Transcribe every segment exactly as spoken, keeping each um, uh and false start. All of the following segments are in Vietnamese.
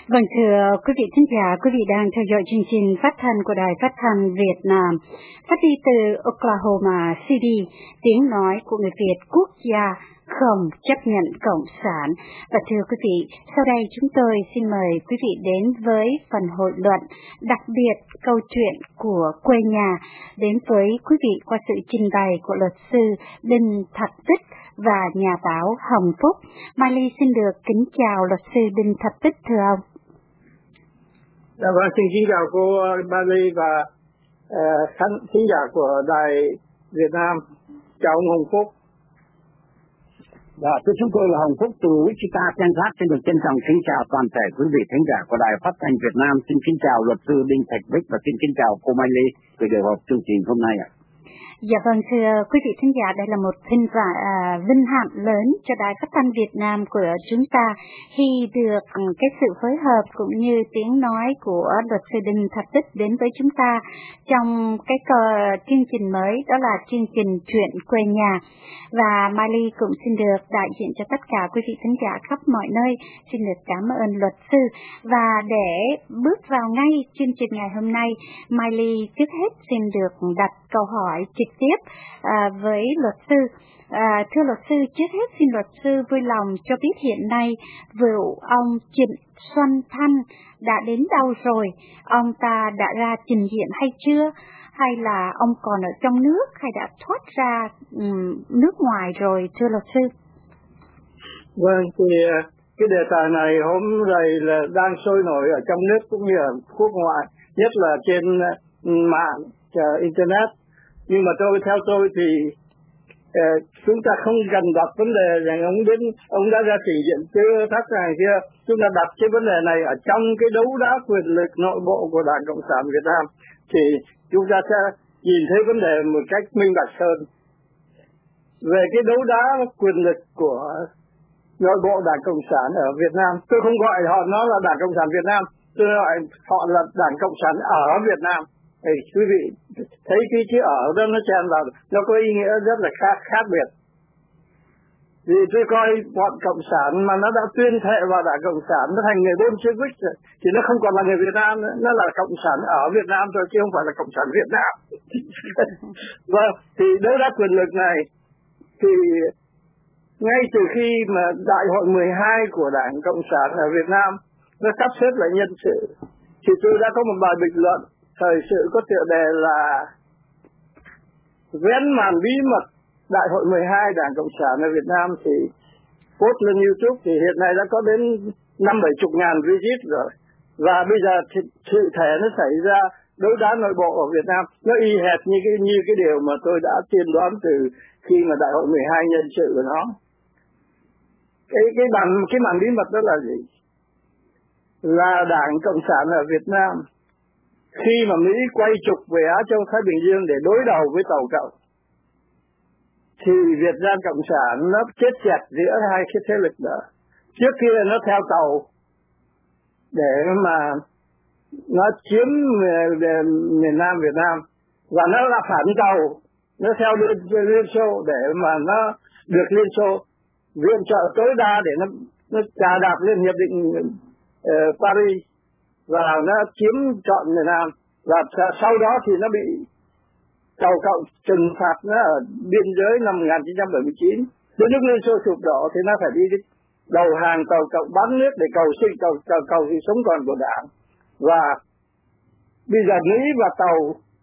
Vâng, thưa quý vị khán giả, quý vị đang theo dõi chương trình phát thanh của Đài Phát thanh Việt Nam, phát đi từ Oklahoma City, tiếng nói của người Việt quốc gia không chấp nhận Cộng sản. Và thưa quý vị, sau đây chúng tôi xin mời quý vị đến với phần hội luận, đặc biệt câu chuyện của quê nhà, đến với quý vị qua sự trình bày của luật sư Đinh Thạch Tích và nhà báo Hồng Phúc. Mai Ly xin được kính chào luật sư Đinh Thạch Tích, thưa ông. Dạ vâng, xin kính chào cô Mai Ly và uh, khán thính giả của Đài Việt Nam. Chào ông Hồng Phúc. Dạ, thưa chúng tôi là Hồng Phúc từ Wichita, Kansas. Xin được trân trọng kính chào toàn thể quý vị thính giả của Đài Phát thanh Việt Nam. Xin kính chào luật sư Đinh Thạch Tích và xin kính chào cô Mai Ly về buổi họp chương trình hôm nay ạ. Dạ vâng, thưa quý vị thính giả, đây là một vinh dự à, vinh hạnh lớn cho Đài Phát thanh Việt Nam của chúng ta khi được um, cái sự phối hợp cũng như tiếng nói của luật sư Đinh Thạch Tích đến với chúng ta trong cái cờ, chương trình mới, đó là chương trình Chuyện Quê Nhà. Và Mai Ly cũng xin được đại diện cho tất cả quý vị thính giả khắp mọi nơi, xin được cảm ơn luật sư. Và để bước vào ngay chương trình ngày hôm nay, Mai Ly trước hết xin được đặt câu hỏi trực tiếp à, với luật sư. À, thưa luật sư, trước hết xin luật sư vui lòng cho biết hiện nay vụ ông Trịnh Xuân Thanh đã đến đâu rồi? Ông ta đã ra trình diện hay chưa? Hay là ông còn ở trong nước hay đã thoát ra um, nước ngoài rồi, thưa luật sư? Vâng, thì cái đề tài này hôm nay là đang sôi nổi ở trong nước cũng như ở quốc ngoại, nhất là trên mạng, uh, internet. Nhưng mà tôi theo tôi thì uh, chúng ta không cần đặt vấn đề rằng ông đến ông đã ra trình diện chưa thác này kia. Chúng ta đặt cái vấn đề này ở trong cái đấu đá quyền lực nội bộ của Đảng Cộng sản Việt Nam thì chúng ta sẽ nhìn thấy vấn đề một cách minh bạch hơn. Về cái đấu đá quyền lực của nội bộ Đảng Cộng sản ở Việt Nam, tôi không gọi họ nó là Đảng Cộng sản Việt Nam, tôi gọi họ là Đảng Cộng sản ở Việt Nam. Thì quý vị thấy cái chữ ở đó nó chen vào, nó có ý nghĩa rất là khác khác biệt. Vì tôi coi bọn Cộng sản mà nó đã tuyên thệ vào Đảng Cộng sản, nó thành người Bolshevik rồi, thì nó không còn là người Việt Nam nữa, nó là Cộng sản ở Việt Nam thôi, chứ không phải là Cộng sản Việt Nam. Vâng, thì đối đáp quyền lực này, thì ngay từ khi mà Đại hội mười hai của Đảng Cộng sản ở Việt Nam, nó sắp xếp lại nhân sự, thì tôi đã có một bài bình luận thời sự có tựa đề là vén màn bí mật Đại hội mười hai Đảng Cộng sản ở Việt Nam, thì post lên YouTube thì hiện nay đã có đến năm bảy chục ngàn visit rồi. Và bây giờ thì sự thể nó xảy ra đấu đá nội bộ ở Việt Nam, nó y hệt như cái như cái điều mà tôi đã tiên đoán từ khi mà Đại hội mười hai nhân sự của nó. Cái cái bản cái màn bí mật đó là gì? Là Đảng Cộng sản ở Việt Nam khi mà Mỹ quay trục về Á Châu Thái Bình Dương để đối đầu với Tàu Cộng, thì Việt Nam Cộng sản nó chết chẹt giữa hai cái thế lực đó. Trước kia nó theo Tàu để mà nó chiếm miền Nam Việt Nam, và nó là phản Tàu, nó theo Liên, Liên Xô để mà nó được Liên Xô viện trợ tối đa để nó nó trà đạp lên hiệp định uh, Paris và nó chiếm trọn miền Nam. Và sau đó thì nó bị Tàu Cộng trừng phạt nó ở biên giới năm một nghìn chín trăm bảy mươi chín. Đến lúc Liên Xô sụp đổ thì nó phải đi đầu hàng Tàu Cộng bán nước để cầu sinh cầu cầu, cầu sự sống còn của Đảng. Và bây giờ Mỹ và Tàu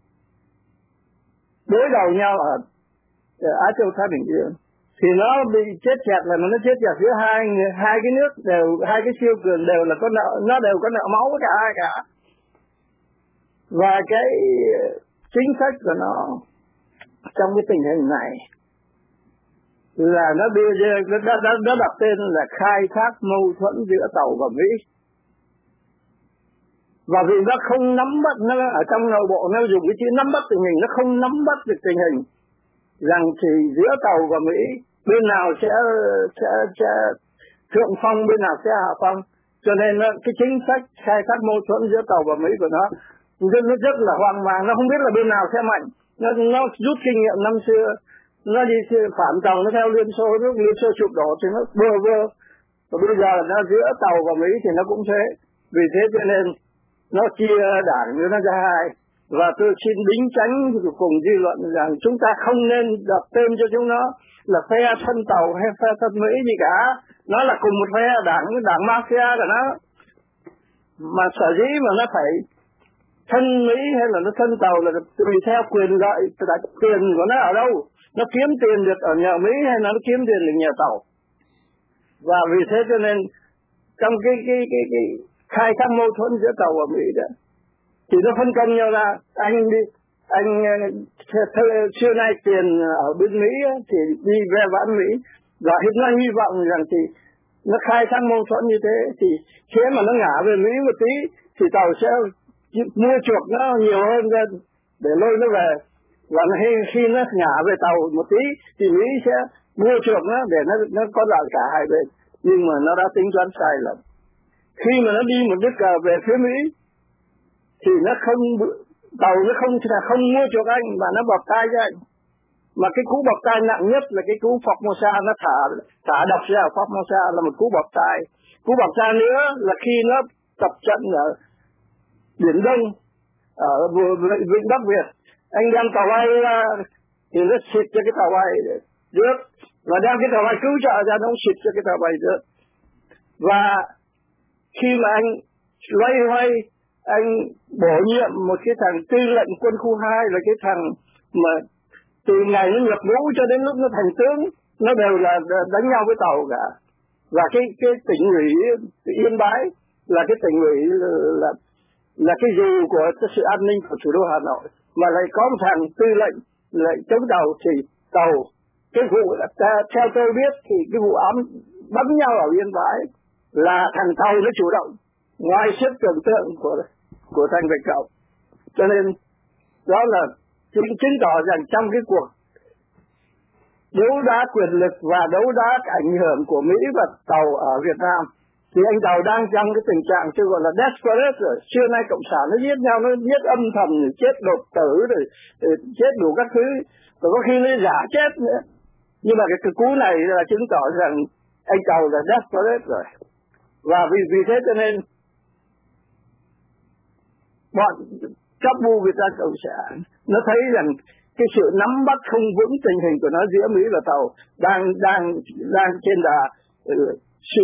đối đầu nhau ở, ở Á Châu Thái Bình Dương, thì nó bị chết chẹt là nó chết chẹt giữa hai hai cái nước đều, hai cái siêu cường đều là có nợ, nó đều có nợ máu cả hai cả. Và cái chính sách của nó trong cái tình hình này là nó đưa ra, nó, nó, nó đặt tên là khai thác mâu thuẫn giữa Tàu và Mỹ. Và vì nó không nắm bắt, nó ở trong nội bộ nó dùng cái chữ nắm bắt tình hình, nó không nắm bắt được tình hình rằng thì giữa Tàu và Mỹ bên nào sẽ sẽ sẽ thượng phong, bên nào sẽ hạ phong. Cho nên nó, cái chính sách khai thác mâu thuẫn giữa Tàu và Mỹ của nó nó rất là hoang mang, nó không biết là bên nào sẽ mạnh. Nó, nó rút kinh nghiệm năm xưa, nó đi phản Tàu, nó theo Liên Xô, lúc Liên Xô sụp đổ thì nó bơ vơ. Và bây giờ nó giữa Tàu và Mỹ thì nó cũng thế. Vì thế cho nên nó chia đảng như nó ra hai. Và tôi xin đính chánh cùng dư luận rằng chúng ta không nên đặt tên cho chúng nó là phe thân Tàu hay phe thân Mỹ gì cả. Nó là cùng một phe đảng, đảng mafia của nó. Mà sở dĩ mà nó phải thân Mỹ hay là nó thân Tàu là tùy theo quyền lợi, tiền của nó ở đâu. Nó kiếm tiền được ở nhà Mỹ hay nó kiếm tiền được nhà Tàu. Và vì thế cho nên trong cái cái cái, cái khai thác mâu thuẫn giữa Tàu và Mỹ đó thì nó phân công nhau ra. Anh đi anh xưa nay tiền ở bên Mỹ thì đi ve vãn Mỹ, và nó hy vọng rằng thì nó khai thác mâu thuẫn như thế thì khi mà nó ngả về Mỹ một tí thì Tàu sẽ mua chuộc nó nhiều hơn ra để lôi nó về, và khi, khi nó ngả về Tàu một tí thì Mỹ sẽ mua chuộc nó để nó nó có lợi cả hai bên. Nhưng mà nó đã tính toán sai lầm. Khi mà nó đi một đứt cờ về phía Mỹ thì nó không, Tàu nó không không mua chuộc anh mà nó bọc tay cho anh. Mà cái cú bọc tay nặng nhất là cái cú Formosa, nó thả thả độc ra Formosa là một cú bọc tay. Cú bọc tay nữa là khi nó tập trận ở Biển Đông, ở vịnh Bắc Việt, anh đem tàu bay ra thì nó xịt cho cái tàu bay rớt, và đem cái tàu bay cứu trợ ra nó xịt cho cái tàu bay rớt. Và khi mà anh loay hoay anh bổ nhiệm một cái thằng tư lệnh quân khu hai là cái thằng mà từ ngày nó nhập ngũ cho đến lúc nó thành tướng nó đều là đánh nhau với Tàu cả. Và cái cái tỉnh ủy Yên Bái là cái tỉnh ủy là là cái dù của sự an ninh của thủ đô Hà Nội, mà lại có một thằng tư lệnh lại chống Tàu thì Tàu cái vụ theo tôi biết thì cái vụ ám bắn nhau ở Yên Bái là thằng Tàu nó chủ động, ngoài sức tưởng tượng của của thành Bạch Cộng. Cho nên đó là chứng, chứng tỏ rằng trong cái cuộc đấu đá quyền lực và đấu đá ảnh hưởng của Mỹ và Tàu ở Việt Nam thì anh Tàu đang trong cái tình trạng tôi gọi là desperate rồi. Xưa nay cộng sản nó giết nhau, nó giết âm thầm, rồi chết đột tử, rồi, rồi chết đủ các thứ, rồi có khi nó giả chết nữa. Nhưng mà cái, cái cú này là chứng tỏ rằng anh Tàu là desperate rồi. Và vì vì thế cho nên bọn cấp bu Việt Nam Cộng sản nó thấy rằng cái sự nắm bắt không vững tình hình của nó giữa Mỹ và Tàu đang đang đang trên đà sự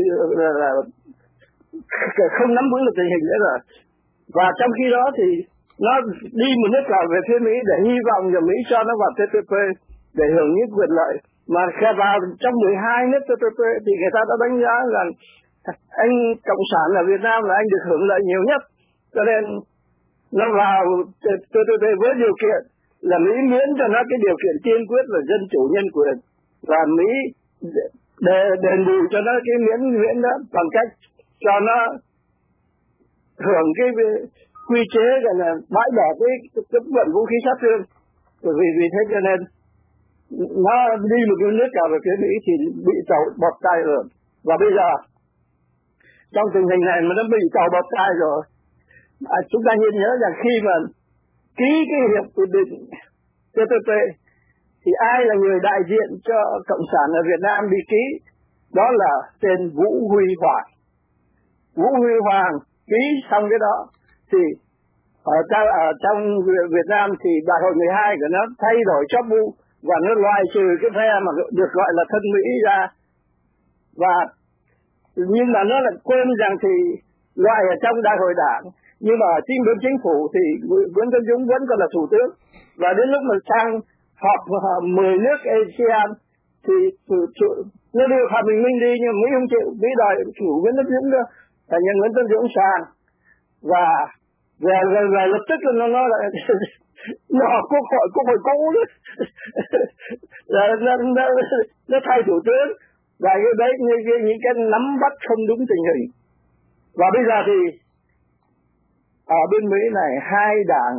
không nắm vững được tình hình nữa rồi. Và trong khi đó thì nó đi một nước cờ về phía Mỹ để hy vọng rằng Mỹ cho nó vào tê pê pê để hưởng những quyền lợi, mà khi vào trong mười hai nước tê pê pê thì người ta đã đánh giá rằng anh cộng sản ở Việt Nam là anh được hưởng lợi nhiều nhất, cho nên nó vào tê pê pê với điều kiện là Mỹ miễn cho nó cái điều kiện tiên quyết là dân chủ nhân quyền, và Mỹ để đền bù cho nó cái miễn miễn đó bằng cách cho nó hưởng cái quy chế gọi là bãi bỏ cái cấm vận vũ khí sát thương. Vì vì thế cho nên nó đi một cái nước cả về phía Mỹ thì bị Tàu bọt tay rồi. Và bây giờ trong tình hình này mà nó bị Tàu bọt tay rồi, à, chúng ta nhìn nhớ rằng khi mà ký cái hiệp định tê pê pê thì ai là người đại diện cho cộng sản ở Việt Nam đi ký? Đó là tên Vũ Huy Hoàng. Vũ Huy Hoàng ký xong cái đó thì ở trong, ở trong Việt Nam thì đại hội mười hai của nó thay đổi chóp bu và nó loại trừ cái phe mà được gọi là thân Mỹ ra. Và nhưng mà nó lại quên rằng thì loại ở trong đại hội đảng, nhưng mà ở chính bên chính phủ thì Nguyễn Tân Dũng vẫn còn là thủ tướng. Và đến lúc mà sang họp mười nước a sê an thì nó đưa Phạm Bình Minh đi, nhưng Mỹ không chịu, Mỹ đòi chủ Nguyễn Tân Dũng nữa, là nhân Nguyễn Tân Dũng sang. Và về về, về lập tức nó nói là nó họp quốc hội quốc hội cũ đó. Là nó, nó, nó thay thủ tướng. Và cái đấy như, như những cái nắm bắt không đúng tình hình. Và bây giờ thì ở bên Mỹ này hai đảng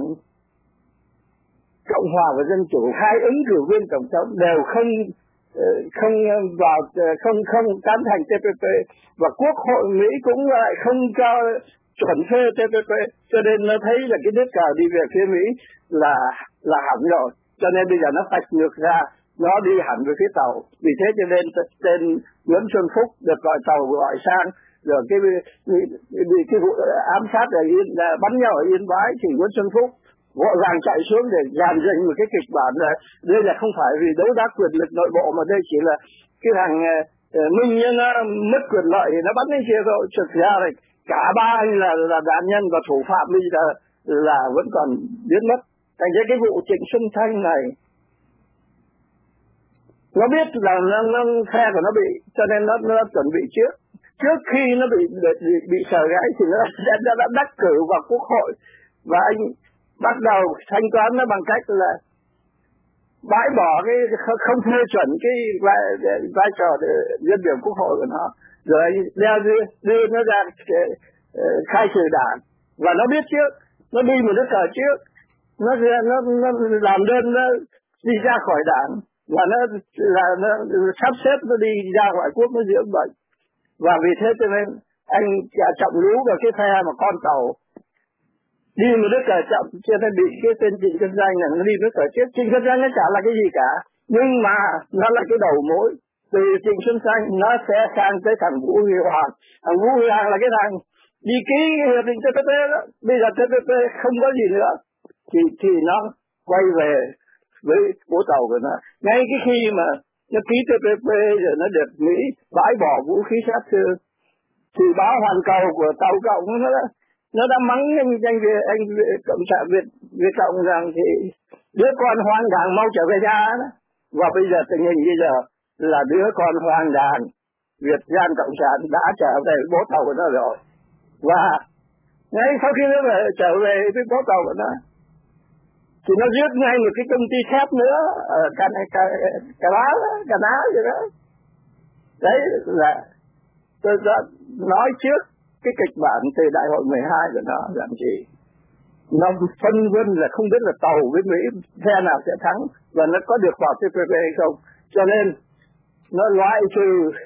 Cộng hòa và Dân chủ, hai ứng cử viên tổng thống đều không không vào không không tán thành tê pê pê, và Quốc hội Mỹ cũng lại không cho chuẩn phê tê pê pê, cho nên nó thấy là cái nước cờ đi về phía Mỹ là là hỏng rồi, cho nên bây giờ nó phạch ngược ra, nó đi hẳn về phía Tàu. Vì thế cho nên tên Nguyễn Xuân Phúc được gọi Tàu gọi sang rồi cái bị cái vụ ám sát ở Yên, bắn nhau ở Yên Bái thì Nguyễn Xuân Phúc vội vàng chạy xuống để dàn dựng một cái kịch bản là đây là không phải vì đấu đá quyền lực nội bộ mà đây chỉ là cái thằng uh, Minh Nhân nó mất quyền lợi thì nó bắn lên kia thôi. Thực ra là cả ba anh là là nạn nhân và thủ phạm bây giờ là vẫn còn biến mất. Thành ra cái vụ Trịnh Xuân Thanh này nó biết là nó, nó phe của nó bị, cho nên nó nó chuẩn bị trước trước khi nó bị bị, bị, bị sờ gáy thì nó đã, đã, đã đắc cử vào quốc hội và anh bắt đầu thanh toán nó bằng cách là bãi bỏ cái không phê chuẩn cái vai, vai trò dân biểu quốc hội của nó, rồi anh đeo đưa, đưa nó ra cái, uh, khai trừ đảng và nó biết trước, nó đi một cái cờ trước, nó nó nó làm đơn nó đi ra khỏi đảng và nó là nó sắp xếp nó đi ra ngoại quốc nó dưỡng bệnh. Và vì thế cho nên anh Trọng Lú vào cái phe mà con tàu đi một đứa cờ chậm cho nên bị cái tên Trịnh Xuân Thanh này nó đi với cờ trước. Trịnh Xuân Thanh nó chả là cái gì cả, nhưng mà nó là cái đầu mối. Từ Trịnh Xuân Thanh nó sẽ sang tới thằng Vũ Huy Hoàng. Thằng Vũ Huy Hoàng là cái thằng đi ký hiệp định tê pê pê đó, bây giờ tê pê pê không có gì nữa thì thì nó quay về với bố tàu của nó. Ngay cái khi mà nó ký tê pê pê rồi nó được Mỹ bãi bỏ vũ khí sát thương thì báo Hoàn Cầu của Tàu Cộng nó đó, nó đã mắng anh anh anh cộng sản Việt Việt Cộng rằng thì đứa con hoang đàn mau trở về nhà đó. Và bây giờ tình hình bây giờ là đứa con hoang đàn Việt Gian Cộng sản đã trở về bố tàu của nó rồi, và ngay sau khi nó về trở về với bố tàu của nó thì nó giết ngay một cái công ty thép nữa ở Cà Cà Cà Lá Cà Ná vậy đó. Đấy là tôi đã nói trước cái kịch bản từ đại hội mười hai của nó rằng gì nó phân vân là không biết là tàu với Mỹ phe nào sẽ thắng và nó có được vào tê pê pê hay không, cho nên nó loại trừ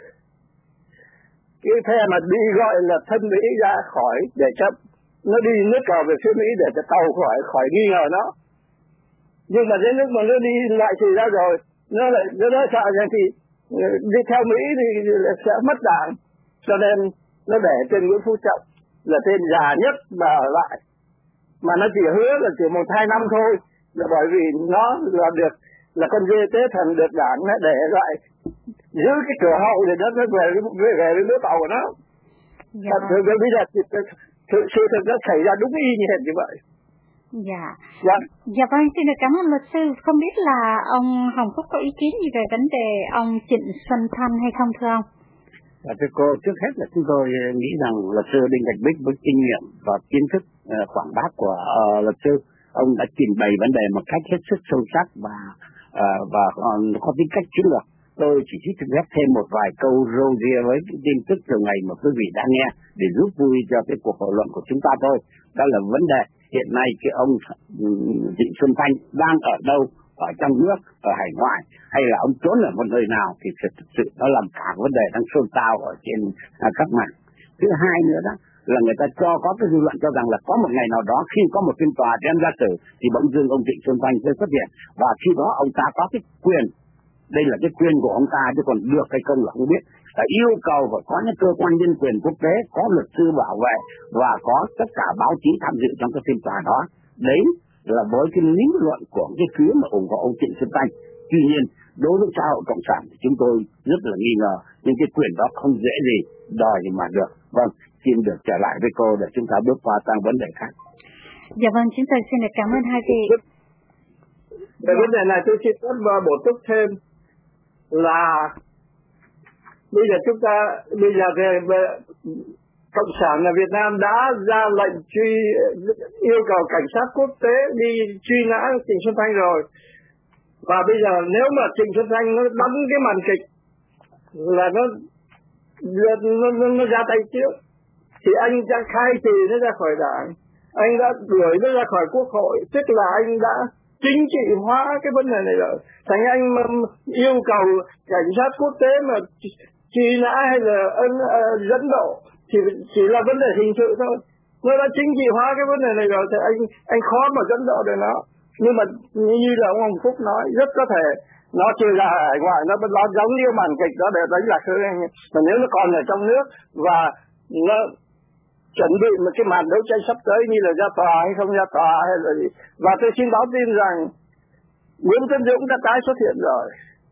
cái phe mà đi gọi là thân Mỹ ra khỏi để chấp nó đi nước cờ về phía Mỹ để cho tàu khỏi khỏi nghi ngờ nó. Nhưng mà đến lúc mà nó đi loại trừ ra rồi nó lại nó nói sợ rằng thì đi theo Mỹ thì sẽ mất đảng, cho nên nó để tên Nguyễn Phú Trọng là tên già nhất mà ở lại, mà nó chỉ hứa là chỉ một hai năm thôi, là bởi vì nó là được là con dê tế thần được đảng nó để lại giữ cái cửa hậu để nó về về về với đứa tàu của nó. Dạ. Thật sự bây giờ sự sự thực nó xảy ra đúng y như như vậy. Dạ. Dạ. Dạ vâng, xin được cảm ơn luật sư. Không biết là ông Hồng Phúc có ý kiến gì về vấn đề ông Trịnh Xuân Thanh hay không thưa ông? Dạ thưa cô, trước hết là chúng tôi nghĩ rằng luật sư Đinh Thạch Bích với kinh nghiệm và kiến thức uh, quảng bác của uh, luật sư, ông đã trình bày vấn đề một cách hết sức sâu sắc và uh, và uh, có tính cách chiến lược. Tôi chỉ xin phép thêm một vài câu râu ria với cái tin tức thường ngày mà quý vị đã nghe để giúp vui cho cái cuộc thảo luận của chúng ta thôi. Đó là vấn đề hiện nay cái ông Trịnh Xuân Thanh đang ở đâu, ở trong nước, ở hải ngoại, hay là ông trốn ở một nơi nào thì thực sự nó làm cả vấn đề đang xôn xao ở trên à, các mạng. Thứ hai nữa đó là người ta cho có cái dư luận cho rằng là có một ngày nào đó khi có một phiên tòa đem ra xử thì bỗng dưng ông Trịnh Xuân Thanh sẽ xuất hiện, và khi đó ông ta có cái quyền, đây là cái quyền của ông ta chứ còn được hay không là không biết, là yêu cầu phải có những cơ quan nhân quyền quốc tế, có luật sư bảo vệ và có tất cả báo chí tham dự trong cái phiên tòa đó. Đấy là với cái lý luận của cái phía mà ủng hộ ông Trịnh Xuân Thanh. Tuy nhiên đối với xã hội cộng sản thì chúng tôi rất là nghi ngờ, nhưng cái quyền đó không dễ gì đòi mà được. Vâng, xin được trở lại với cô để chúng ta bước qua sang vấn đề khác. Dạ vâng, chúng tôi xin được cảm ơn hai vị. Về vấn đề này tôi xin phép bổ túc thêm là bây giờ chúng ta bây giờ về, về cộng sản là Việt Nam đã ra lệnh truy yêu cầu cảnh sát quốc tế đi truy nã Trịnh Xuân Thanh rồi, và bây giờ nếu mà Trịnh Xuân Thanh nó đóng cái màn kịch là nó nó, nó, nó ra tay trước thì anh đã khai trừ nó ra khỏi đảng, anh đã đuổi nó ra khỏi quốc hội, tức là anh đã chính trị hóa cái vấn đề này rồi. Thành anh mà yêu cầu cảnh sát quốc tế mà truy nã hay là ân uh, dẫn độ thì chỉ là vấn đề hình sự thôi. Nó đã chính trị hóa cái vấn đề này rồi thì anh anh khó mà dẫn độ được nó. Nhưng mà như là ông Hồng Phúc nói, rất có thể nó chưa ra hải ngoại, nó nó giống như màn kịch đó để đánh lạc hướng anh. Mà nếu nó còn ở trong nước và nó chuẩn bị một cái màn đấu tranh sắp tới như là ra tòa hay không ra tòa hay là gì. Và tôi xin báo tin rằng Nguyễn Tấn Dũng đã tái xuất hiện rồi.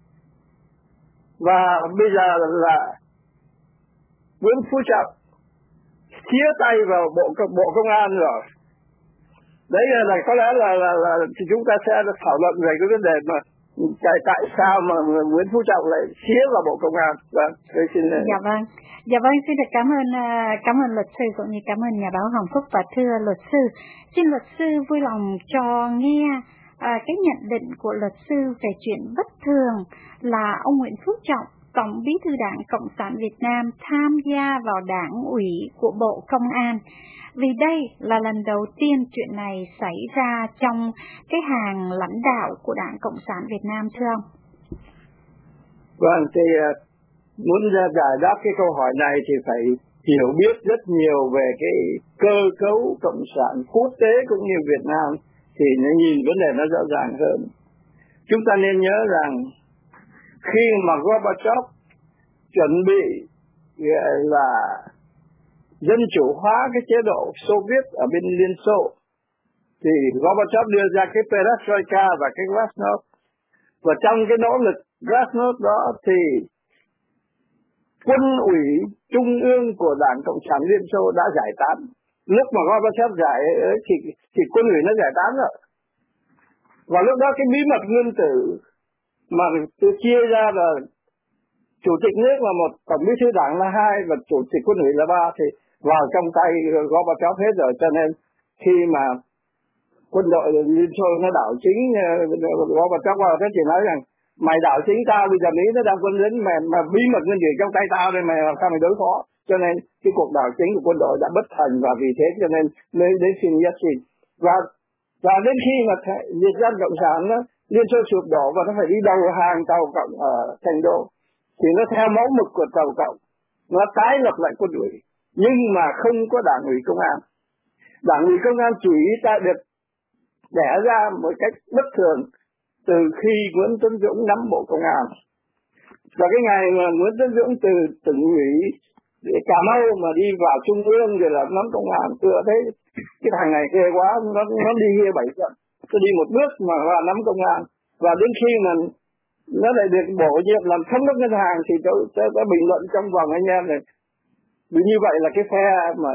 Và bây giờ là Nguyễn Phú Trọng chia tay vào bộ bộ công an rồi. Đấy là, là có lẽ là, là, là thì chúng ta sẽ thảo luận về cái vấn đề mà tại tại sao mà Nguyễn Phú Trọng lại chia vào bộ công an. Và tôi xin. Dạ vâng, dạ vâng, xin được cảm ơn cảm ơn luật sư cũng như cảm ơn nhà báo Hồng Phúc. Và thưa luật sư, xin luật sư vui lòng cho nghe à, cái nhận định của luật sư về chuyện bất thường là ông Nguyễn Phú Trọng, Tổng Bí thư Đảng Cộng sản Việt Nam tham gia vào đảng ủy của Bộ Công an. Vì đây là lần đầu tiên chuyện này xảy ra trong cái hàng lãnh đạo của Đảng Cộng sản Việt Nam, thưa ông. Vâng, thì uh, muốn giải đáp cái câu hỏi này thì phải hiểu biết rất nhiều về cái cơ cấu Cộng sản quốc tế cũng như Việt Nam thì nó nhìn vấn đề nó rõ ràng hơn. Chúng ta nên nhớ rằng khi mà Gorbachev chuẩn bị là dân chủ hóa cái chế độ Xô Viết ở bên Liên Xô thì Gorbachev đưa ra cái Perestroika và cái Glasnost. Và trong cái nỗ lực Glasnost đó thì quân ủy trung ương của Đảng Cộng sản Liên Xô đã giải tán. Lúc mà Gorbachev giải thì, thì quân ủy nó giải tán rồi. Và lúc đó cái bí mật nguyên tử mà tôi chia ra là chủ tịch nước là một, tổng bí thư đảng là hai và chủ tịch quân ủy là ba thì vào trong tay Gorbachev hết rồi. Cho nên khi mà quân đội Liên Xô nó đảo chính, Gorbachev vào thế chỉ nói rằng mày đảo chính tao, bây giờ Mỹ nó đang quân lính mà, mà bí mật nguyên tử trong tay tao đây, mày làm sao mày đối phó. Cho nên cái cuộc đảo chính của quân đội đã bất thành và vì thế cho nên mới đến xin Yeltsin. Và và đến khi mà Việt Nam Cộng sản nó Liên Xô sụp đổ và nó phải đi đầu hàng tàu cộng ở Thành Đô thì nó theo mẫu mực của tàu cộng, nó tái lập lại quân ủy nhưng mà không có đảng ủy công an. Đảng ủy công an chỉ ta được đẻ ra một cách bất thường từ khi Nguyễn Tấn Dũng nắm bộ công an. Và cái ngày mà Nguyễn Tấn Dũng từ tỉnh ủy Cà Mau mà đi vào trung ương rồi là nắm công an, tôi thấy cái thằng này ghê quá, nó nó đi here bảy trận, tôi đi một bước mà vào nắm công an. Và đến khi mà nó lại được bổ nhiệm làm thống đốc ngân hàng thì tôi tôi có bình luận trong vòng anh em này, vì như vậy là cái phe mà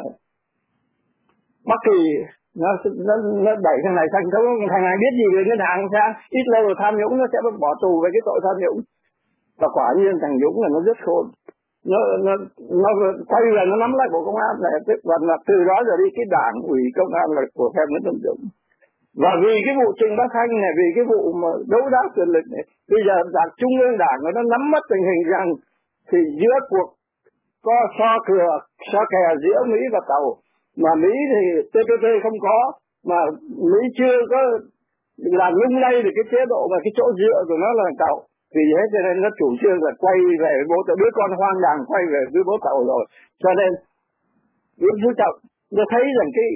Bắc Kỳ nó nó nó đẩy thằng này thành thống, thằng này biết gì về ngân hàng sao, ít lâu rồi tham nhũng nó sẽ bỏ tù về cái tội tham nhũng. Và quả nhiên thằng Dũng là nó rất khôn, nó nó nó quay về nó nắm lại bộ công an này, tức là từ đó giờ đi cái đảng ủy công an là của phe Nguyễn Tấn Dũng. Và vì cái vụ Trịnh Bá Thanh này, vì cái vụ mà đấu đá quyền lực này, bây giờ đảng trung ương đảng nó nắm mất tình hình rằng thì giữa cuộc có so cửa so kè giữa Mỹ và Tàu, mà Mỹ thì tê pê pê không có, mà Mỹ chưa có làm lung lay được cái chế độ và cái chỗ dựa của nó là Tàu. Vì thế cho nên nó chủ trương là quay về bố đứa con hoang đàng quay về với bố Tàu rồi. Cho nên Nguyễn Phú Trọng nó thấy rằng cái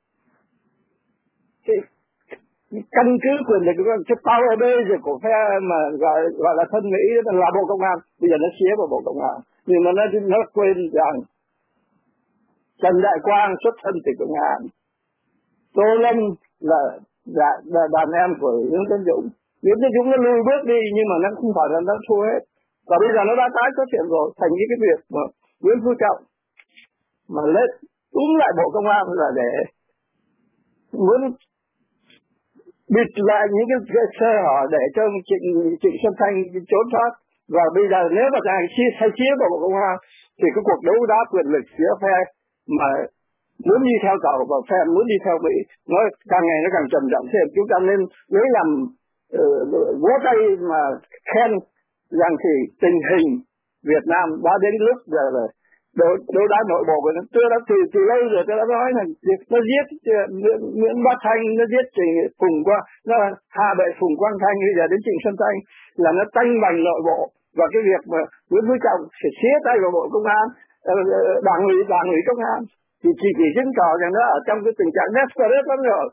cái căn cứ quyền lực của cái power base của phe mà gọi gọi là thân Mỹ là bộ công an, bây giờ nó xía vào bộ công an, nhưng mà nó nó quên rằng Trần Đại Quang xuất thân từ công an, Tô Lâm là là, là đàn em của Nguyễn Tấn Dũng. Nguyễn Tấn Dũng nó lùi bước đi nhưng mà nó không phải là nó thua hết, và bây giờ nó đã tái xuất hiện rồi, thành cái việc mà Nguyễn Phú Trọng mà lên túm lại bộ công an là để muốn bịt lại những cái sơ hở để cho Trịnh Trịnh Xuân Thanh trốn thoát. Và bây giờ nếu mà thằng chia thay chia vào bộ công an thì cái cuộc đấu đá quyền lực giữa phe mà muốn đi theo Tàu và phe muốn đi theo Mỹ nó càng ngày nó càng trầm trọng thêm. Chúng ta nên lấy làm vỗ tay mà khen rằng thì tình hình Việt Nam đã đến lúc giờ là đấu đấu đá nội bộ của nó. Tôi đã từ từ lâu rồi tôi đã nói là nó giết Nguyễn Bá Thanh, nó giết Trịnh Phùng Quang, nó hạ bệ Phùng Quang Thanh, bây giờ đến Trịnh Xuân Thanh là nó tanh bành nội bộ. Và cái việc mà Nguyễn Phú Trọng phải xía tay vào bộ công an, đảng ủy đảng ủy công an thì chỉ chỉ chứng tỏ rằng nó ở trong cái tình trạng desperate lắm rồi.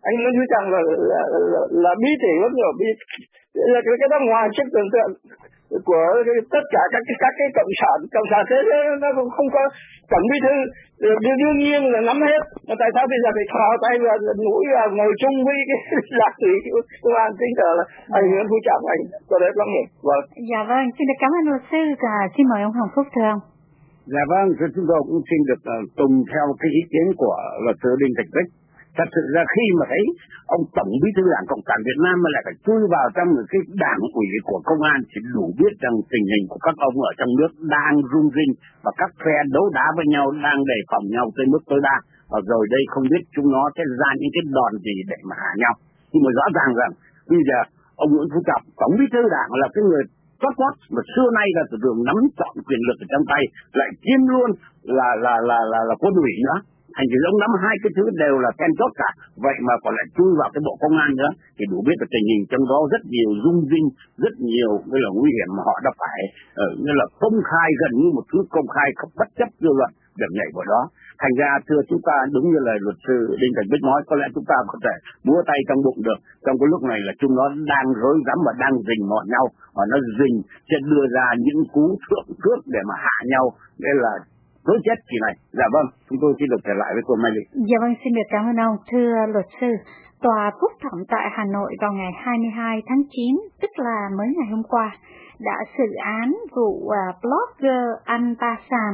Anh Nguyễn Phú Trọng là là, là, là bí tỷ lắm rồi, bí là cái, cái đó ngoài sức tưởng tượng của tất cả các cái các cái cộng sản cộng sản thế giới, nó cũng không có tổng bí thư đương, đương nhiên là nắm hết, mà tại sao bây giờ phải thò tay vào mũi vào ngồi chung với cái lạc thủy công an chính là anh Nguyễn Phú Trọng, anh có đấy lắm rồi. Vâng. Dạ vâng, xin được cảm ơn luật sư. À, xin mời ông Hồng Phúc thưa ông. Dạ vâng, chúng tôi cũng xin được uh, tùng theo cái ý kiến của luật sư Đinh Thành Bích. Thật sự ra khi mà thấy ông Tổng Bí thư Đảng Cộng sản Việt Nam mà lại phải chui vào trong cái đảng ủy của công an thì đủ biết rằng tình hình của các ông ở trong nước đang rung rinh và các phe đấu đá với nhau đang đề phòng nhau tới mức tối đa. Và rồi đây không biết chúng nó sẽ ra những cái đòn gì để mà hạ nhau. Nhưng mà rõ ràng rằng bây giờ ông Nguyễn Phú Trọng, Tổng Bí thư Đảng là cái người chót vót mà xưa nay là từ đường nắm trọn quyền lực ở trong tay, lại kiêm luôn là là là là, là quân ủy nữa. Thành ra ông nắm hai cái thứ đều là then chốt cả, vậy mà còn lại chui vào cái bộ công an nữa thì đủ biết là tình hình trong đó rất nhiều rung rinh, rất nhiều cái là nguy hiểm mà họ đã phải uh, như là công khai, gần như một thứ công khai không bất chấp dư luận được nhảy vào đó. Thành ra thưa chúng ta, đúng như lời luật sư Đinh Thành Bích nói, có lẽ chúng ta có thể múa tay trong bụng được. Trong cái lúc này là chúng nó đang rối rắm và đang rình mò nhau, và nó rình sẽ đưa ra những cú thượng cước để mà hạ nhau, đây là đối chết kỳ này. Dạ vâng, chúng tôi xin được trở lại với cô Mai Lý. Dạ vâng, xin được cảm ơn ông. Thưa luật sư, tòa phúc thẩm tại Hà Nội vào ngày hai mươi hai tháng chín, tức là mới ngày hôm qua, đã xử án vụ uh, blogger Anh Ba Sàm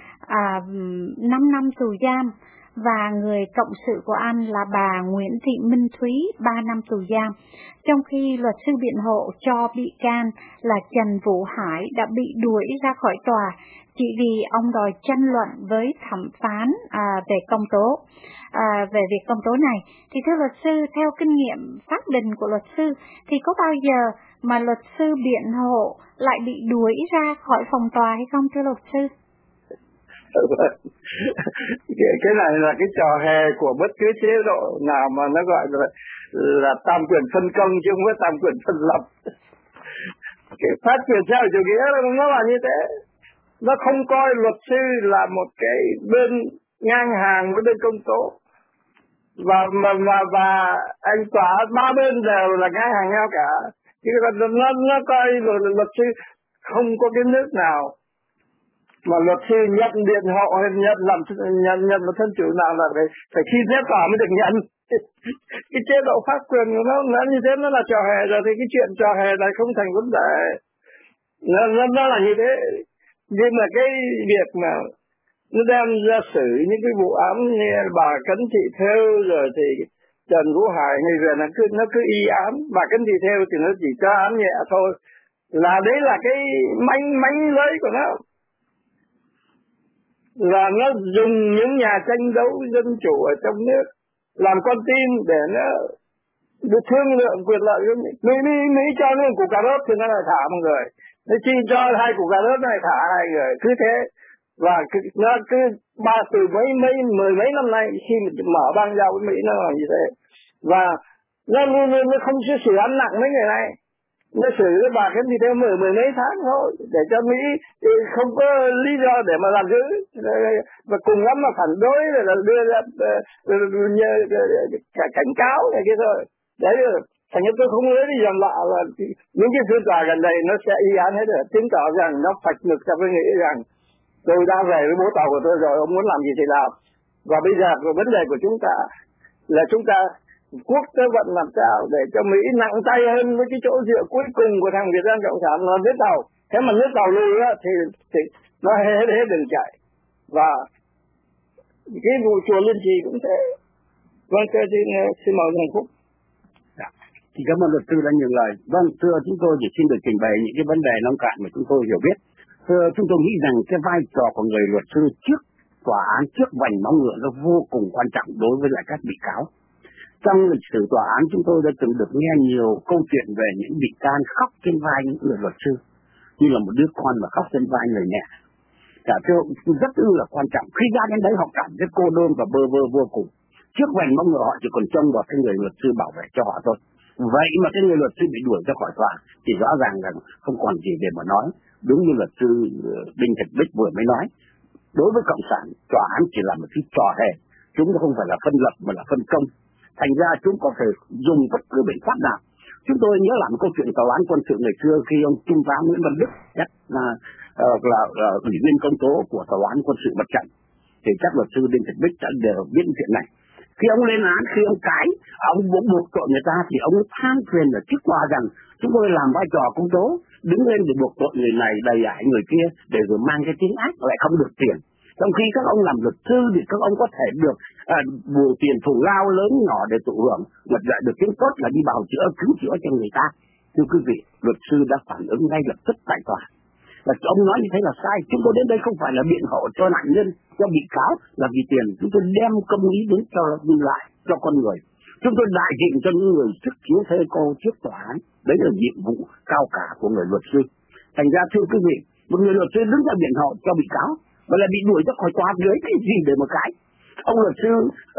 uh, năm năm tù giam, và người cộng sự của anh là bà Nguyễn Thị Minh Thúy ba năm tù giam, trong khi luật sư biện hộ cho bị can là Trần Vũ Hải đã bị đuổi ra khỏi tòa chỉ vì ông đòi tranh luận với thẩm phán à, về công tố à, về việc công tố này. Thì thưa luật sư, theo kinh nghiệm pháp định của luật sư thì có bao giờ mà luật sư biện hộ lại bị đuổi ra khỏi phòng tòa hay không thưa luật sư? Cái này là cái trò hề của bất cứ chế độ nào mà nó gọi là là tam quyền phân công chứ không phải tam quyền phân lập. Cái phát triển xã hội chủ nghĩa nó là như thế, nó không coi luật sư là một cái bên ngang hàng với bên công tố, và mà và và anh tòa ba bên đều là ngang hàng nhau cả. Chứ nó nó coi rồi luật sư không có cái nước nào mà luật sư nhận điện họ hay nhận làm nhận nhận một thân chủ nào là phải phải khi phép tòa mới được nhận. Cái chế độ pháp quyền của nó nó như thế, nó là trò hề rồi, thì cái chuyện trò hề này không thành vấn đề. Nó nó, nó là như thế. Nhưng mà cái việc mà nó đem ra xử những cái vụ án như bà Cấn Thị Thêu rồi thì Trần Vũ Hải người về nó cứ nó cứ y án, bà Cấn Thị Thêu thì nó chỉ cho án nhẹ thôi, là đấy là cái mánh mánh lưới của nó, là nó dùng những nhà tranh đấu dân chủ ở trong nước làm con tin để nó được thương lượng quyền lợi của Mỹ. Mỹ, Mỹ, Mỹ cho nó một củ cà rốt thì nó lại thả một người, nó chi cho hai củ cà rốt này thả hai người, cứ thế. Và nó cứ ba từ mấy mấy mười mấy năm nay khi mà mở bang giao với Mỹ nó làm như thế, và nó luôn luôn nó không sẽ xử án nặng mấy người này, nó xử với bà cái gì theo mười mười mấy tháng thôi để cho Mỹ không có lý do để mà làm giữ, và cùng lắm mà phản đối rồi là đưa ra cả cảnh cáo này kia thôi. Đấy, thành ra tôi không lấy đi làm lạ là những cái phiên tòa gần đây nó sẽ y án hết rồi, chứng tỏ rằng nó phạch lực cho tôi nghĩ rằng tôi đã về với bố tàu của tôi rồi, ông muốn làm gì thì làm. Và bây giờ cái vấn đề của chúng ta là chúng ta quốc tế vận làm sao để cho Mỹ nặng tay hơn với cái chỗ dựa cuối cùng của thằng Việt Nam Cộng sản là nước tàu. Thế mà nước tàu lùi á thì, thì nó hết hết đường chạy. Và cái vụ chùa Liên Trì cũng thế. Vâng, thưa xin, xin mời Hồng Phúc. Dạ. Thì cảm ơn luật sư đã nhiều lời. Vâng, thưa chúng tôi chỉ xin được trình bày những cái vấn đề nông cạn mà chúng tôi hiểu biết. Thưa, chúng tôi nghĩ rằng cái vai trò của người luật sư trước tòa án, trước vành móng ngựa nó vô cùng quan trọng đối với lại các bị cáo. Trong lịch sử tòa án chúng tôi đã từng được nghe nhiều câu chuyện về những bị can khóc trên vai những người luật sư, như là một đứa con mà khóc trên vai người mẹ. Cả thưa rất là quan trọng. Khi ra đến đấy họ cảm thấy cô đơn và bơ vơ vô cùng. Trước vành móng ngựa họ chỉ còn trông vào cái người luật sư bảo vệ cho họ thôi. Vậy mà cái người luật sư bị đuổi ra khỏi tòa thì rõ ràng là không còn gì để mà nói. Đúng như luật sư Đinh Thành Bích vừa mới nói, đối với cộng sản, tòa án chỉ là một cái trò hề, chúng nó không phải là phân lập mà là phân công. Thành ra chúng có thể dùng bất cứ biện pháp nào. Chúng tôi nhớ lại một câu chuyện tòa án quân sự ngày xưa khi ông Trung tá Nguyễn Văn Đức chắc là uh, là, là ủy viên công tố của tòa án quân sự mặt trận, thì chắc luật sư Đinh Thị Bích đã đều biết chuyện này. Khi ông lên án, khi ông cãi, ông muốn buộc tội người ta thì ông than phiền ở trước tòa rằng chúng tôi làm vai trò công tố, đứng lên để buộc tội người này, đầy ải người kia, để rồi mang cái tiếng ác lại không được tiền. Trong khi các ông làm luật sư thì các ông có thể được à, bù tiền thù lao lớn nhỏ để thụ hưởng, luật lại được tiếng tốt là đi bào chữa, cứu chữa cho người ta. Thưa quý vị, luật sư đã phản ứng ngay lập tức tại tòa. Và ông nói như thế là sai. Chúng tôi đến đây không phải là biện hộ cho nạn nhân, cho bị cáo là vì tiền. Chúng tôi đem công lý đến cho lại cho con người. Chúng tôi đại diện cho những người sức chiếu thế cô trước tòa án. Đấy là nhiệm vụ cao cả của người luật sư. Thành ra thưa quý vị, một người luật sư đứng ra biện hộ cho bị cáo và là bị đuổi ra khỏi tòa dưới cái gì để mà cãi. Ông luật sư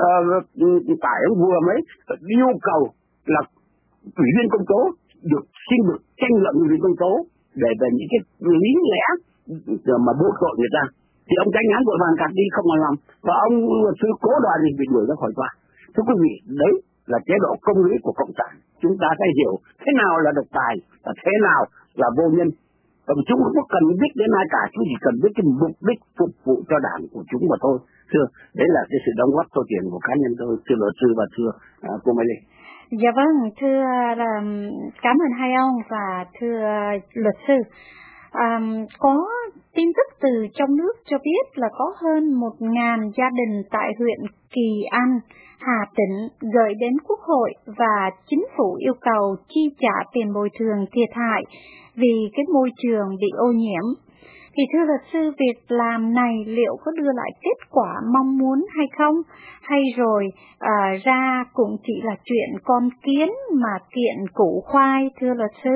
uh, tại ông vừa mới yêu cầu là ủy viên công tố được xin được tranh luận ủy viên công tố để về những cái lý lẽ mà buộc tội người ta, thì ông tránh án vội vàng cạt đi không làm, và ông luật sư cố đòi thì bị đuổi ra khỏi tòa. Thưa quý vị, đấy là chế độ công lý của cộng sản. Chúng ta phải hiểu thế nào là độc tài và thế nào là vô nhân. Và chúng không có cần biết đến ai cả, chúng chỉ cần biết cái mục đích phục vụ cho đảng của chúng mà thôi. Thưa, đấy là cái sự đóng góp số tiền của cá nhân tôi, thưa luật sư và thưa uh, cô Mai Lê. Dạ vâng, thưa là cảm ơn hai ông và thưa luật sư. À, có tin tức từ trong nước cho biết là có hơn một ngàn gia đình tại huyện Kỳ Anh, Hà Tĩnh gửi đến Quốc hội và chính phủ yêu cầu chi trả tiền bồi thường thiệt hại vì cái môi trường bị ô nhiễm. Thì thưa luật sư, việc làm này liệu có đưa lại kết quả mong muốn hay không? Hay rồi à, ra cũng chỉ là chuyện con kiến mà kiện củ khoai, thưa luật sư?